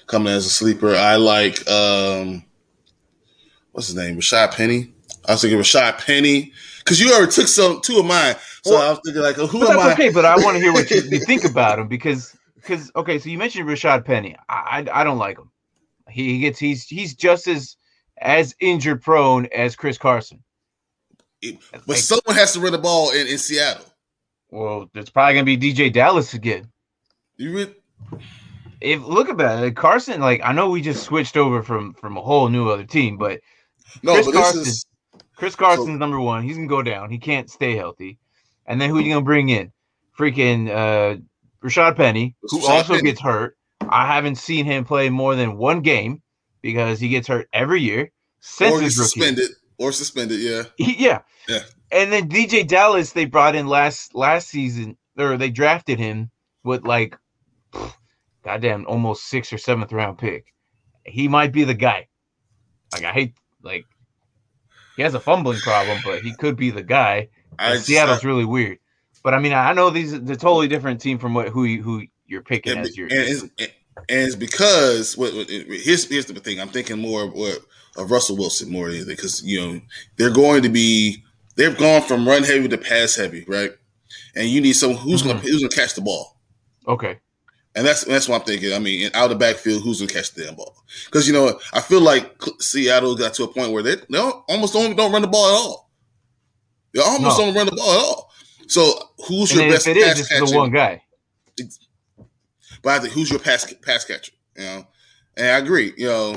coming as a sleeper. I like what's his name, Rashad Penny. I was thinking Rashad Penny because you already took two of mine, so Well, I was thinking like, who but am that's I? okay. But I want to hear what you think about him because okay, so you mentioned Rashad Penny. I don't like him. He's just as injured prone as Chris Carson. But Like, someone has to run the ball in Seattle. well, it's probably gonna be DJ Dallas again. You read? If look about it, Carson. Like, I know we just switched over from a whole new other team, but No, Chris but this Carson, is Chris so. Carson's number one. He's gonna go down. He can't stay healthy. And then who are you gonna bring in? Freaking Rashad Penny, It's who Rashad also Penny, gets hurt. I haven't seen him play more than one game because he gets hurt every year since or his gets rookie year. suspended. Yeah, Yeah. yeah. And then DJ Dallas they brought in last season, or they drafted him with like goddamn almost 6th or 7th round pick. He might be the guy. Like I hate like he has a fumbling problem, but he could be the guy. I And just Seattle's really weird. But I mean, I know these are a totally different team from who you're picking and, as your it's, sleeper. and it's because here's the thing. I'm thinking more of Russell Wilson more than anything because they're going to be they've gone from run heavy to pass heavy, right? And you need someone who's Mm-hmm. going to catch the ball. Okay. And that's what I'm thinking. I mean, out of the backfield, who's going to catch the damn ball? Because I feel like Seattle got to a point where they almost don't run the ball at all. They almost No. don't run the ball at all. So who's And your if best it is, pass it's the catching? one guy. But I think who's your pass catcher? And I agree.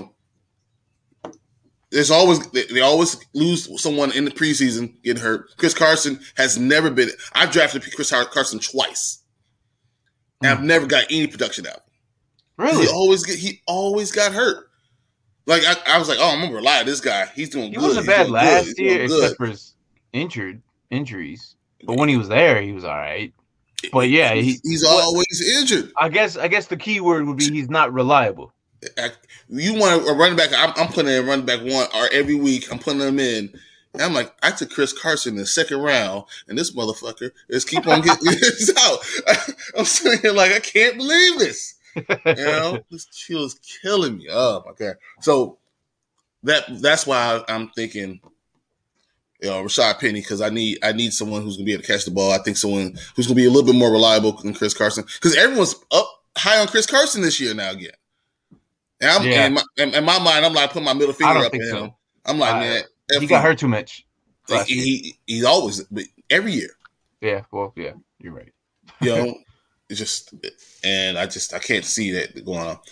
There's always they always lose someone in the preseason getting hurt. Chris Carson has never been. I've drafted Chris Carson twice, and I've never got any production out because Really? he always got hurt. Like I was like, oh, I'm gonna rely on this guy. He's doing He good. wasn't He's bad doing good. He's last year, doing good. except for his injuries. But when he was there, he was all right. But yeah, He's always injured. I guess the key word would be he's not reliable. You want a running back? I'm putting in running back one or every week. I'm putting them in. And I'm like, I took Chris Carson in the second round, and this motherfucker is keep on getting this out. I'm sitting here like, I can't believe this. This chill is killing me. Oh my god! So that's why I'm thinking, Rashad Penny because I need someone who's gonna be able to catch the ball. I think someone who's gonna be a little bit more reliable than Chris Carson because everyone's up high on Chris Carson this year now again. And in my mind, I'm like putting my middle finger up at him. So. I'm like, man, he got hurt too much. He's always every year. Yeah, well, yeah, you're right. It's just, and I can't see that going on.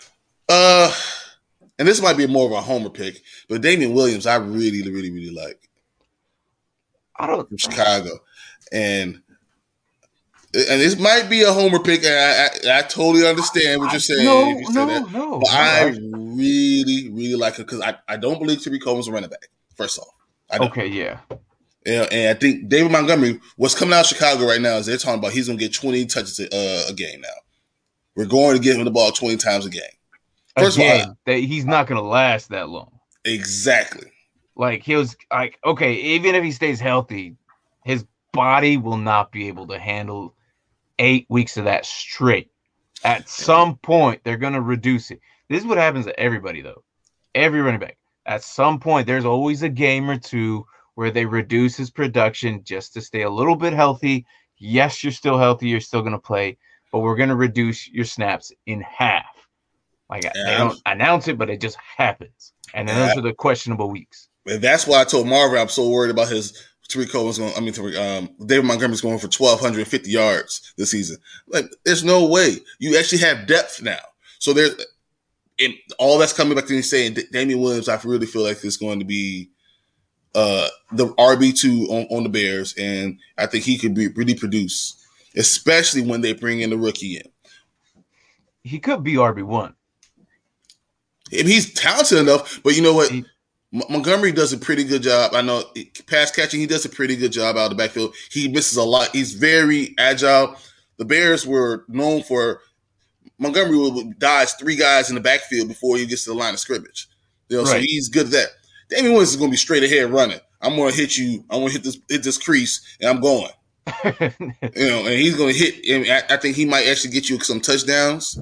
And this might be more of a homer pick, but Damian Williams, I really, really, really like. From Chicago, and this might be a homer pick, and I totally understand what you're saying. No. But I really, really like it because I don't believe Tariq Cohen's a running back. First off, I don't. Okay, yeah. And I think David Montgomery, what's coming out of Chicago right now is they're talking about he's going to get 20 touches a game now. We're going to give him the ball 20 times a game. First of all, he's not going to last that long. Exactly. Like he was like, okay, even if he stays healthy, his body will not be able to handle 8 weeks of that straight. At some point, they're going to reduce it. This is what happens to everybody, though. Every running back. At some point, there's always a game or two where they reduce his production just to stay a little bit healthy. Yes, you're still healthy. You're still going to play, but we're going to reduce your snaps in half. Like they don't announce it, but it just happens. And then those are the questionable weeks. And that's why I told Marvin I'm so worried about his Tariq Cohen's going. David Montgomery's going for 1,250 yards this season. Like, there's no way. You actually have depth now. So there's all that's coming back to me saying Damian Williams. I really feel like it's going to be the RB2 on the Bears, and I think he could really produce, especially when they bring in the rookie in. He could be RB1. If he's talented enough, but you know what? Montgomery does a pretty good job. I know pass catching, he does a pretty good job out of the backfield. He misses a lot. He's very agile. The Bears were known for Montgomery would dodge 3 guys in the backfield before he gets to the line of scrimmage. So he's good at that. Damian Williams is going to be straight ahead running. I'm going to hit you. I'm going to hit this crease, and I'm going. And he's going to hit. And I think he might actually get you some touchdowns.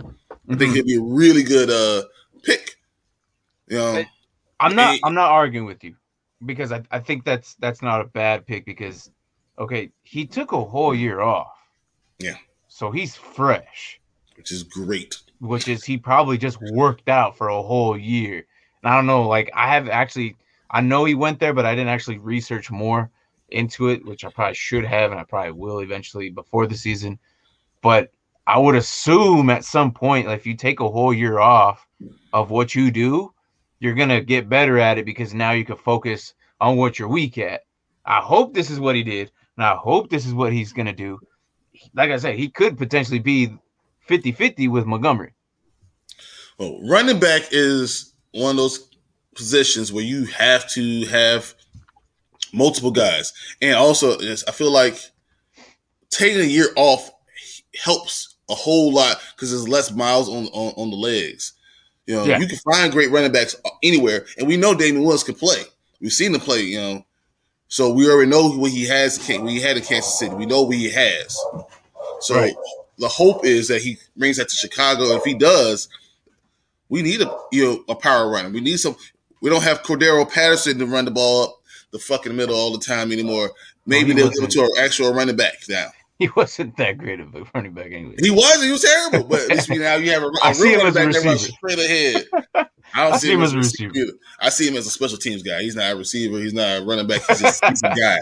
I think he'd be a really good pick. You know, I'm not and, I'm not arguing with you because I think that's not a bad pick because okay, he took a whole year off. yeah, So he's fresh, which is great. which is he probably just worked out for a whole year. And I don't know, like I know he went there, but I didn't actually research more into it, which I probably should have, and I probably will eventually before the season. But I would assume at some point, like, if you take a whole year off of what you do, you're gonna get better at it because now you can focus on what you're weak at. I hope this is what he did, and I hope this is what he's gonna do. Like I said, he could potentially be 50-50 with Montgomery. Well, running back is one of those positions where you have to have multiple guys, and also I feel like taking a year off helps a whole lot because there's less miles on the legs. You know, Yeah. you can find great running backs anywhere, and we know Damien Williams can play. We've seen him play. You know, so we already know what he has. What he had in Kansas City, we know what he has. So Right. the hope is that he brings that to Chicago. And if he does, we need a power runner. We need some. We don't have Cordero Patterson to run the ball up the fucking middle all the time anymore. Maybe they'll give it to an actual running back now. He wasn't that great of a running back anyway. He was terrible, but at least now you have a real running back that runs straight ahead. I see him as a receiver. I see him as a special teams guy. He's not a receiver. He's not a running back. He's a guy.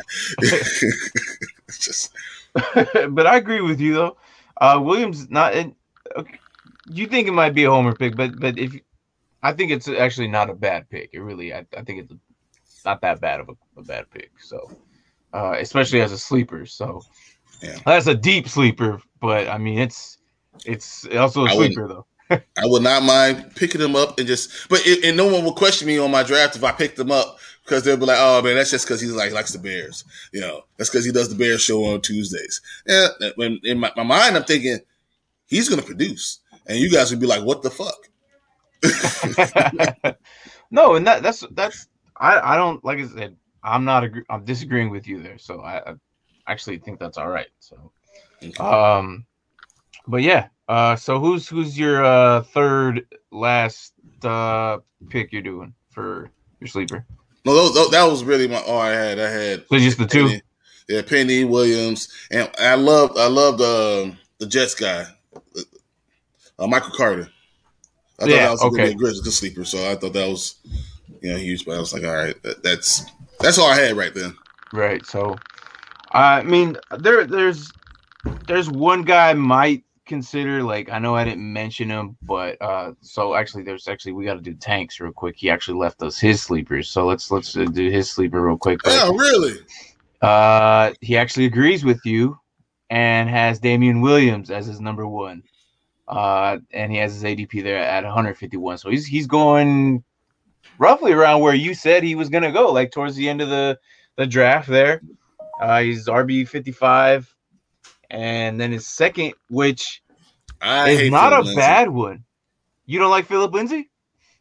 Just. But I agree with you though. Williams not. You think it might be a homer pick, but if I think it's actually not a bad pick. It really, I think it's not that bad of a bad pick. So, especially as a sleeper. So, yeah. That's a deep sleeper, but I mean, it's also a sleeper though. I would not mind picking him up and and no one will question me on my draft if I picked him up because they'll be like, oh man, that's just because he's likes the Bears. You know, that's because he does the Bears show on Tuesdays. Yeah, in my mind, I'm thinking he's going to produce, and you guys would be like, what the fuck? No, and that's I don't, like I said, I'm disagreeing with you there. So I actually think that's all right. So, okay. But yeah. So who's your third last pick you're doing for your sleeper? No, that was really I had. So just the Penny, two. Yeah, Penny Williams, and I loved the Jets guy, Michael Carter. I thought that was going to be a good sleeper, so I thought that was huge. But I was like, all right, that's all I had right then. Right. So, I mean, there's one guy I might consider, like, I know I didn't mention him, but so actually we got to do Tanks real quick. He actually left us his sleepers, so let's do his sleeper real quick. But, oh, really? He actually agrees with you and has Damien Williams as his number one. And he has his ADP there at 151. So he's going roughly around where you said he was gonna go, like towards the end of the draft there. He's RB 55. And then his second, which is not a bad one. You don't like Philip Lindsay?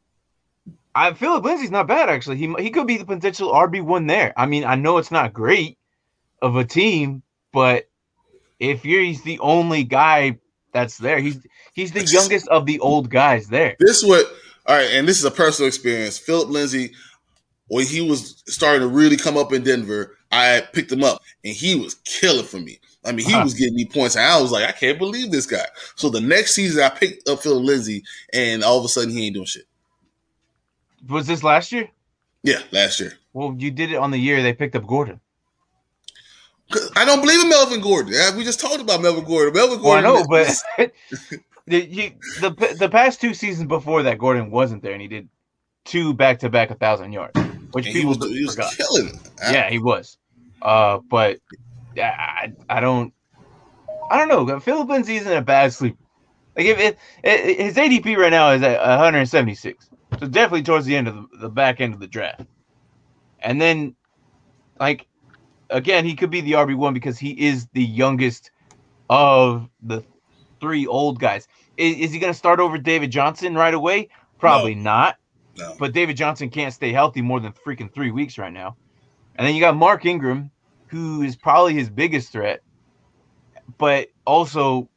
Philip Lindsay's not bad, actually. He could be the potential RB1 there. I mean, I know it's not great of a team, but if he's the only guy that's there, he's the youngest of the old guys there. All right, and this is a personal experience. Philip Lindsay, when he was starting to really come up in Denver, I picked him up, and he was killing for me. I mean, he was getting me points, and I was like, I can't believe this guy. So the next season, I picked up Philip Lindsay, and all of a sudden, he ain't doing shit. Was this last year? Yeah, last year. Well, you did it on the year they picked up Gordon. I don't believe in Melvin Gordon. We just talked about Melvin Gordon. Melvin Gordon. Well, I know, but the past two seasons before that, Gordon wasn't there, and he did 2 back-to-back 1,000 yards, which and people he was killing. Yeah, he was. But I don't know. Philip Lindsay isn't a bad sleeper. Like his ADP right now is at 176, so definitely towards the end of the back end of the draft. And then, like, again, he could be the RB1 because he is the youngest of the 3 old guys. Is he going to start over David Johnson right away? Probably not. No. But David Johnson can't stay healthy more than freaking 3 weeks right now. And then you got Mark Ingram, who is probably his biggest threat, but also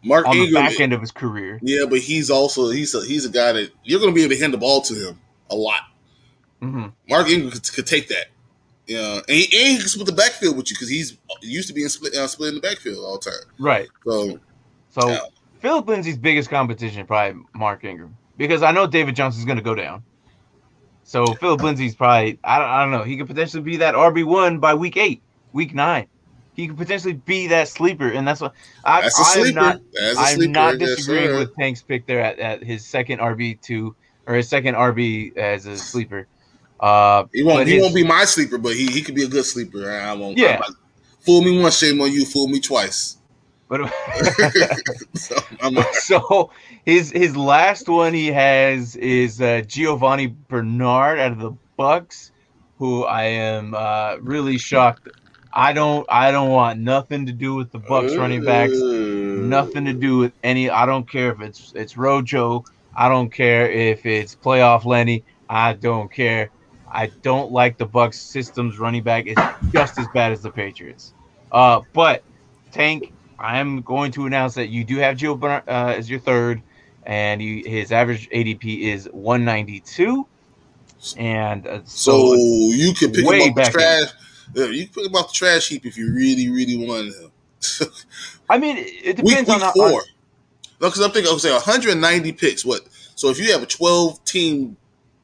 Mark on the Ingram, back end of his career. yeah, but he's a guy that you're going to be able to hand the ball to him a lot. Mm-hmm. Mark Ingram could take that. Yeah, and he can split the backfield with you because he's used to being split in the backfield all the time. Right. So, yeah. So Philip Lindsay's biggest competition probably Mark Ingram, because I know David Johnson's going to go down. So Philip Lindsay's probably I don't know. He could potentially be that RB1 by week 8, week 9. He could potentially be that sleeper, and that's what That's a sleeper. That's a I'm sleeper. not Yes, disagreeing sir. with Tank's pick there at his second RB2 or his second RB as a sleeper. But He won't his be my sleeper, but he could be a good sleeper. I won't. I'm yeah, not, fool me once, shame on you. Fool me twice. but So, I'm all right. so his last one he has is Giovanni Bernard out of the Bucks, who I am really shocked. I don't want nothing to do with the Bucks running backs. Nothing to do with any. I don't care if it's Rojo. I don't care if it's playoff Lenny. I don't care. I don't like the Bucks systems running back. It's just as bad as the Patriots. But Tank, I am going to announce that you do have Gio as your third, and his average ADP is 192, and So so you can pick him way off the back end. trash. Yeah, you can pick him off the trash heap if you really, really wanted him. I mean, it week depends week on 4. No, because I'm thinking, okay, 190 picks. What? So if you have a 12 team,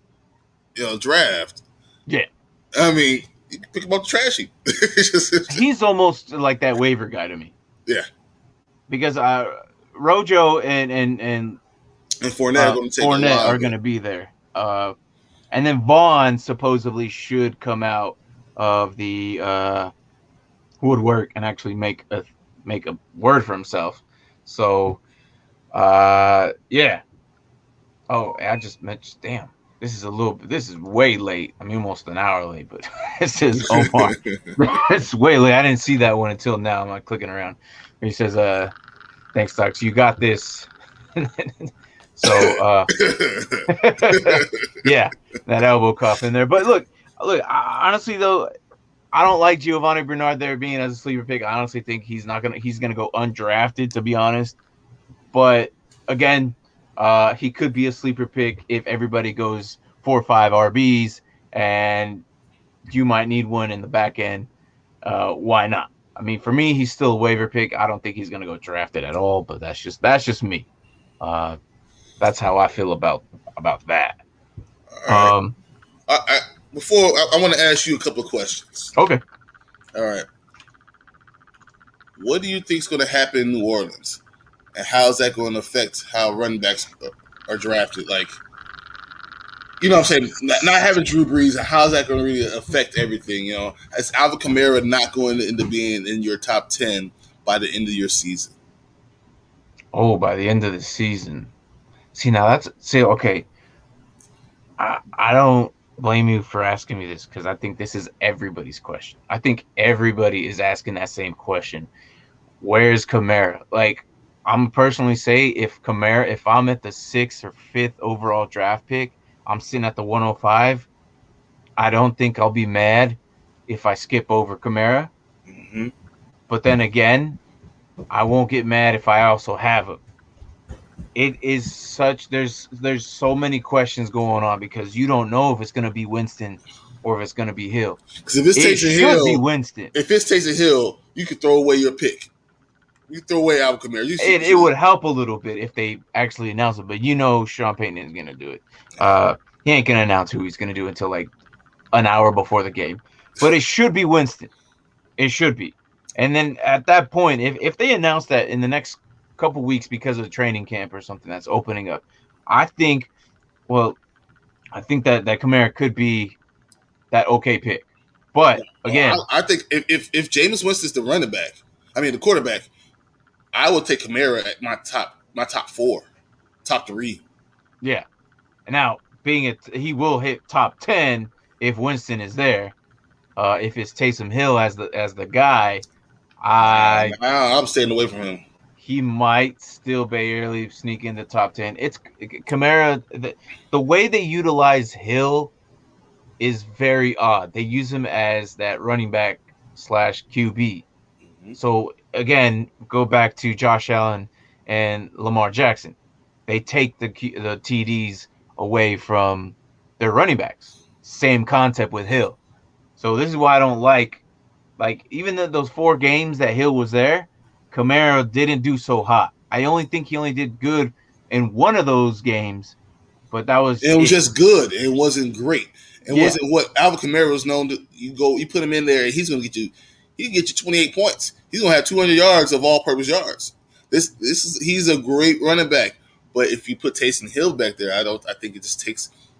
draft, yeah. I mean, you can pick him off the trash heap. He's almost like that waiver guy to me, Yeah, because Rojo and Fournette are going to take a Fournette lot are of going it. to be there. And then Vaughn supposedly should come out of the woodwork and actually make a word for himself. So yeah. Oh, I just mentioned. Damn, this is a little. This is way late. I mean, almost an hour late, but it says Omar. It's way late. I didn't see that one until now. I'm like clicking around. He says, "Thanks, Docs. You got this." So yeah, that elbow cuff in there. But look, honestly though, I don't like Giovanni Bernard there being as a sleeper pick. I honestly think he's gonna go undrafted, to be honest. But again, he could be a sleeper pick if everybody goes 4 or 5 RBs, and you might need one in the back end. Why not? I mean, for me, he's still a waiver pick. I don't think he's gonna go drafted at all. But that's just me. Uh, that's how I feel about that. All right. Um, I want to ask you a couple of questions. okay. All right. What do you think is going to happen in New Orleans? And how is that going to affect how running backs are drafted? Like, you know what I'm saying? Not having Drew Brees, how is that going to really affect everything? Is Alvin Kamara not going to end up being in your top 10 by the end of your season? Oh, by the end of the season. Okay. I don't blame you for asking me this, because I think this is everybody's question. I think everybody is asking that same question. Where's Kamara? Like, I'm personally say if I'm at the 6th or 5th overall draft pick, I'm sitting at the 105. I don't think I'll be mad if I skip over Kamara. Mm-hmm. But then again, I won't get mad if I also have him. It is there's so many questions going on, because you don't know if it's going to be Winston or if it's going to be Hill. Because if it's It Taysom should be Hill, Winston. you could throw away your pick. You throw away Alvin Kamara. It would help a little bit if they actually announce it, but Sean Payton isn't going to do it. He ain't going to announce who he's going to do until like an hour before the game. But it should be Winston. It should be. And then at that point, if they announce that in the next couple weeks because of the training camp or something that's opening up, I think that Kamara could be that okay pick. But again, I think if Jameis Winston's the running back, the quarterback, I would take Kamara at my top 4, top 3. yeah. Now, he will hit top 10 if Winston is there. If it's Taysom Hill as the guy, I'm staying away from him. He might still barely sneak into top 10. It's Kamara. The way they utilize Hill is very odd. They use him as that running back / QB. Mm-hmm. So again, go back to Josh Allen and Lamar Jackson. They take the TDs away from their running backs. Same concept with Hill. So this is why I don't like even those 4 games that Hill was there, Kamara didn't do so hot. I only think he only did good in one of those games, but that was It was it. just good. It wasn't great. It Yeah, wasn't what Alvin Kamara was known to. You put him in there, and he's going to get you. He can get you 28 points. He's going to have 200 yards of all-purpose yards. This is he's a great running back. But if you put Taysom Hill back there, I don't. I think it just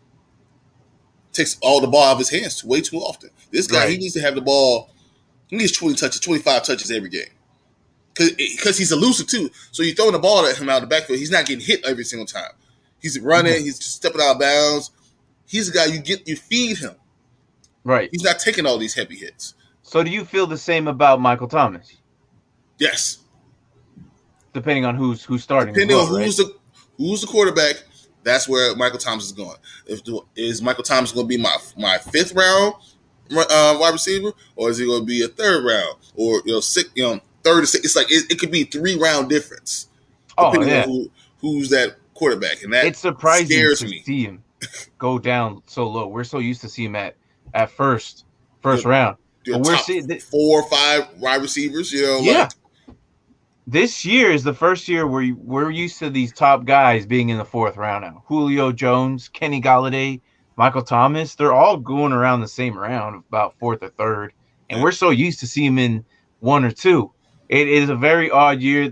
takes all the ball out of his hands way too often. This guy, he right. needs to have the ball. He needs 20 touches, 25 touches every game. Because he's elusive too. So you're throwing the ball at him out of the backfield. He's not getting hit every single time. He's running. Mhm. He's just stepping out of bounds. He's a guy you feed him. Right. He's not taking all these heavy hits. So do you feel the same about Michael Thomas? Yes, Depending on who's starting as depending on well, right? who's the quarterback, that's where Michael Thomas is going. Is Michael Thomas going to be my fifth round wide receiver, or is he going to be a third round, or six, third to six? It's like it could be 3 round difference Oh depending on yeah. who's that quarterback, and that It's surprising scares to me. see him go down so low. We're so used to see him at Your, first round. your But we're top seeing 4 or 5 wide receivers, yeah. like This year is the first year where we're used to these top guys being in the 4th round now. Julio Jones, Kenny Galladay, Michael Thomas, they're all going around the same round, about fourth or third. And yeah, we're so used to see them in 1 or 2. It is a very odd year.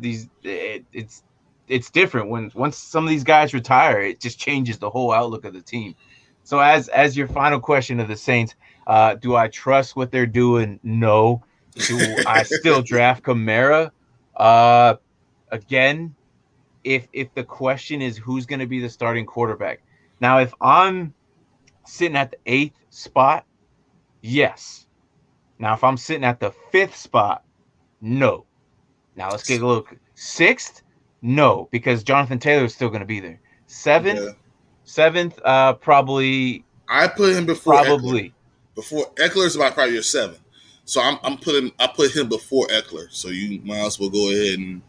It's different when once some of these guys retire, it just changes the whole outlook of the team. So as your final question of the Saints, do I trust what they're doing? No. Do I still draft Kamara? Uh, Again, if the question is who's going to be the starting quarterback. Now, if I'm sitting at the 8th spot, yes. Now, if I'm sitting at the 5th spot, no. Now let's get a little 6th, no, because Jonathan Taylor is still going to be there. yeah. 7th, probably, I put him before Eckler. probably. Before Eckler is about probably your 7. So I put him before Eckler. So you might as well go ahead and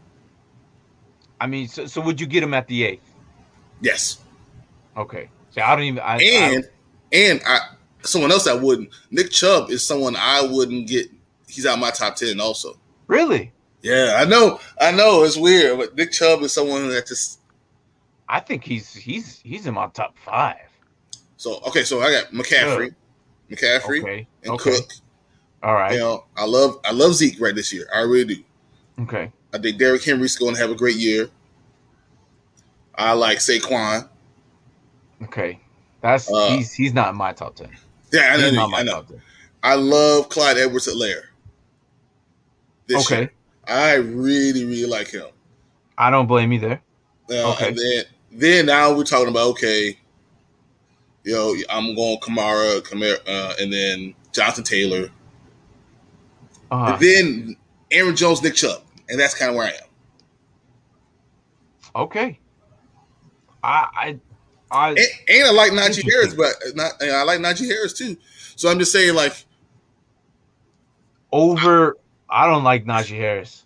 I mean, so would you get him at the 8th? yes. Okay. So I don't even. I And someone else I wouldn't. Nick Chubb is someone I wouldn't get. He's out my top 10 also. really. Yeah, I know it's weird, but Nick Chubb is someone that just I think he's in my top 5. so okay. So I got Chubb. McCaffrey, Okay. and Okay. Cook. All right. I love Zeke right this year. I really do. Okay. I think Derrick Henry's going to have a great year. I like Saquon. Okay. That's Uh, he's not in my top 10. yeah, He's I know. not my I know. top 10. I love Clyde Edwards-Helaire this year. Okay. I really, really like him. I don't blame you there. And Okay. then now we're talking about okay, I'm going Kamara, and then Jonathan Taylor, and Uh then Aaron Jones, Nick Chubb, and that's kind of where I am. okay. I And I like Najee Harris, interesting. but and I like Najee Harris too. So I'm just saying, like, Over I don't like Najee Harris.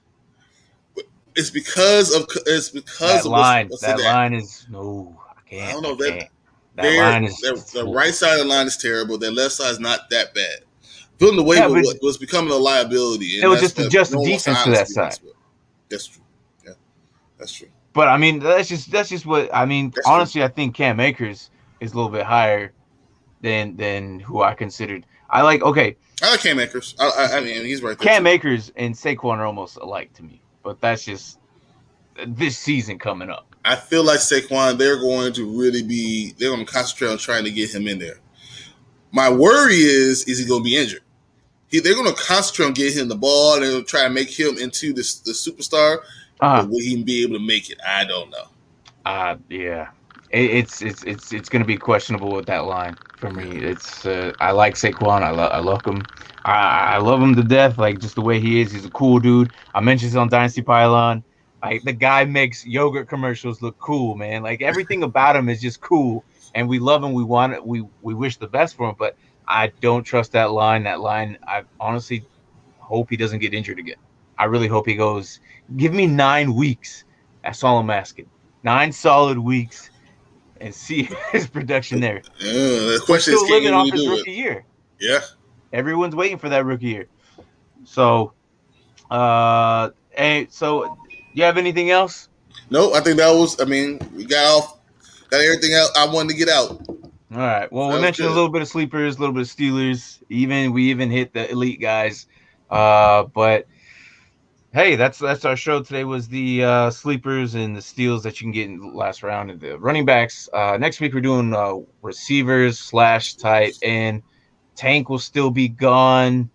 it's because That of line, what's in that that. line is no, I I can't. don't I know that can't. That line is the right side of the line is terrible. Their left side is not that bad. Villanueva yeah, but was becoming a liability, it and was that's just what adjust the no one wants to defense to that honestly be side. honest with. That's true. Yeah, that's true. But I mean, that's just what I mean. That's true. Honestly, I think Cam Akers is a little bit higher than who I considered. I like okay, I like Cam Akers. I mean, he's right there Cam too. Akers and Saquon are almost alike to me, but that's just this season coming up. I feel like Saquon, they're going to concentrate on trying to get him in there. My worry is he going to be injured? They're going to concentrate on getting him the ball and they'll try to make him into the superstar. But Uh will he be able to make it? I don't know. yeah. It's going to be questionable with that line for Yeah. me. It's I like Saquon. I love him. I love him to death. Like just the way he is. He's a cool dude. I mentioned this on Dynasty Pylon. Like the guy makes yogurt commercials look cool, man. Like everything about him is just cool, and we love him. We want it. We wish the best for him, but I don't trust that line. That line. I honestly hope he doesn't get injured again. I really hope he goes. Give me 9 weeks That's all I'm asking. 9 solid weeks and see his production there. The We're question is, still can living you off really his do it? rookie year. Yeah. Everyone's waiting for that rookie year. So, hey, so you have anything else? No, I think that was. I mean, we got everything out I wanted to get out. All right. Well, That we was mentioned a good. little bit of sleepers, a little bit of Steelers. We even hit the elite guys. But hey, that's our show today. Was the sleepers and the steals that you can get in the last round and the running backs. Next week we're doing receivers slash tight end. Tank will still be gone.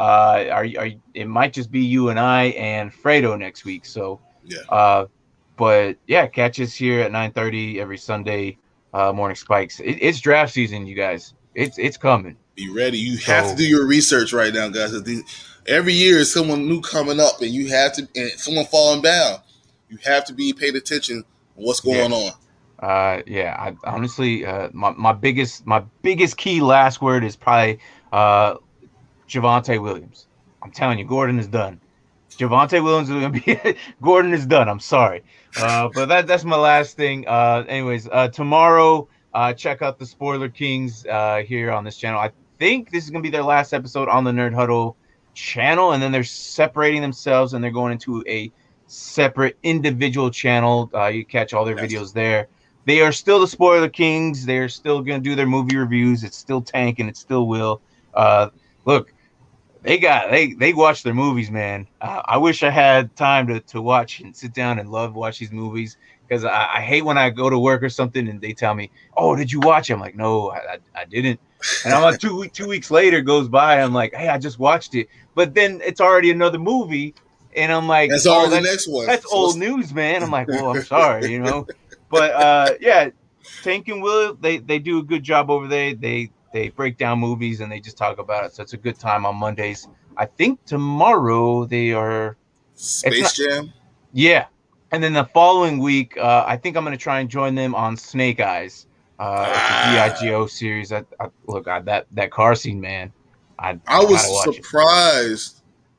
It might just be you and I and Fredo next week. So, Yeah. uh, but yeah, catch us here at 9:30 every Sunday morning spikes. It's draft season, you guys. It's coming. Be ready. You have to So do your research right now, guys. Every year is someone new coming up, and you have to, and someone falling down. You have to be paid attention on what's yeah. going on. Yeah, I honestly, my biggest key last word is probably uh Javonte Williams. I'm telling you, Gordon is done. Javonte Williams is gonna be Gordon is done. I'm sorry. But that's my last thing. Anyways, tomorrow, check out the Spoiler Kings here on this channel. I think this is gonna be their last episode on the Nerd Huddle channel, and then they're separating themselves and they're going into a separate individual channel. You catch all their Yes. videos there. They are still the Spoiler Kings. They're still gonna do their movie reviews. It's still Tank and it still will. Uh, Look, they watch their movies, man. I wish I had time to watch and sit down and watch these movies because I hate when I go to work or something and they tell me, "Oh, did you watch it?" I'm like, "No, I didn't." And I'm like, 2 weeks later goes by. I'm like, "Hey, I just watched it," but then it's already another movie, and I'm like, That's "Oh, already the that's next one. that's So old what's news, man." I'm like, "Well, I'm sorry. But yeah, Tank and Will, they do a good job over there. They break down movies and they just talk about it. So it's a good time on Mondays. I think tomorrow they are. It's Space not. Jam? Yeah, and then the following week, I think I'm going to try and join them on Snake Eyes. It's a GI Ah, Joe series. Look, that car scene, man. I I gotta was watch it. surprised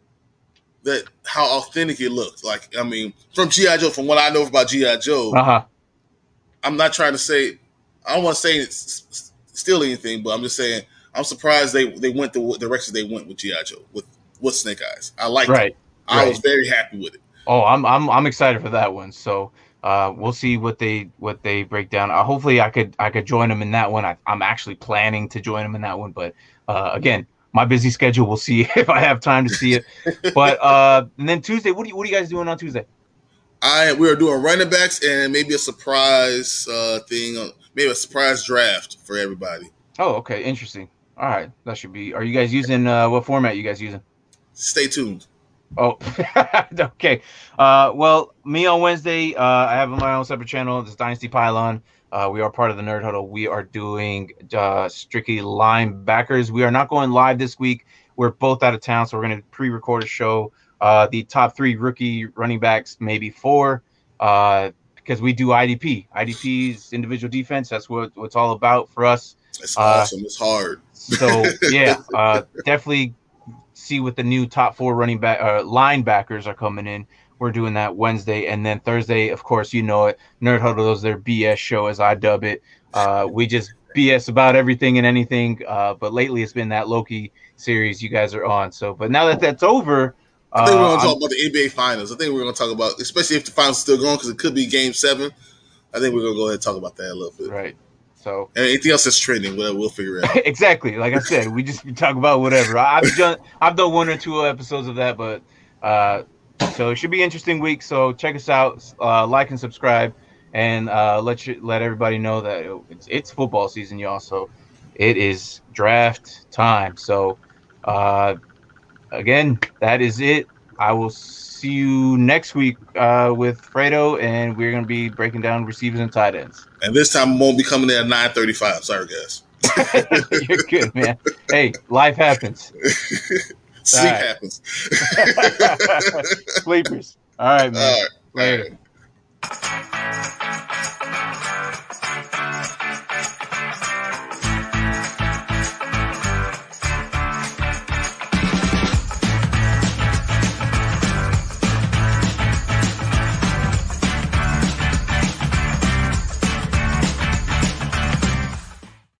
that how authentic it looked. Like, I mean, from GI Joe, from what I know about GI Joe, Uh huh. I'm not trying to say, I don't want to say it's still anything, but I'm just saying I'm surprised they went the direction they went with GI Joe with Snake Eyes. I liked it. Right. I was Right. very happy with it. Oh, I'm excited for that one. So we'll see what they break down. Hopefully I could join them in that one. I'm actually planning to join them in that one, but again, my busy schedule. We'll see if I have time to see it. But and then Tuesday, what are you guys doing on Tuesday? We are doing running backs and maybe a surprise thing, maybe a surprise draft for everybody. Oh, okay, interesting. All right, that should be. Are you guys using what format you guys using? Stay tuned. Oh, okay. Well, me on Wednesday, I have my own separate channel. This is Dynasty Pylon. We are part of the Nerd Huddle. We are doing strictly linebackers. We are not going live this week. We're both out of town, so we're going to pre-record a show. The top 3 rookie running backs, maybe 4, because we do IDP. IDP is individual defense. That's what it's all about for us. It's Uh, awesome. It's hard. so yeah, definitely see what the new top 4 running back linebackers are coming in. We're doing that Wednesday, and then Thursday, of course, you know it. Nerd Huddle is their BS show, as I dub it. We just BS about everything and anything. But lately, it's been that Loki series you guys are on. So, but now that that's over, I think we're going to talk I'm about the NBA Finals. I think we're going to talk about, especially if the finals are still going, because it could be Game 7. I think we're going to go ahead and talk about that a little bit. right. So And anything else that's trending, we'll figure it out. exactly, like I said, we just talk about whatever. I've done 1 or 2 episodes of that, but so it should be an interesting week. So check us out, like and subscribe, and let everybody know that it's football season, y'all. So it is draft time. So again, that is it. I will see you next week with Fredo, and we're gonna be breaking down receivers and tight ends. And this time, I won't be coming in at 9:35. Sorry, guys. You're good, man. Hey, life happens. All Sleep right. happens. Sleepers. All right, man. All right. All Later. right.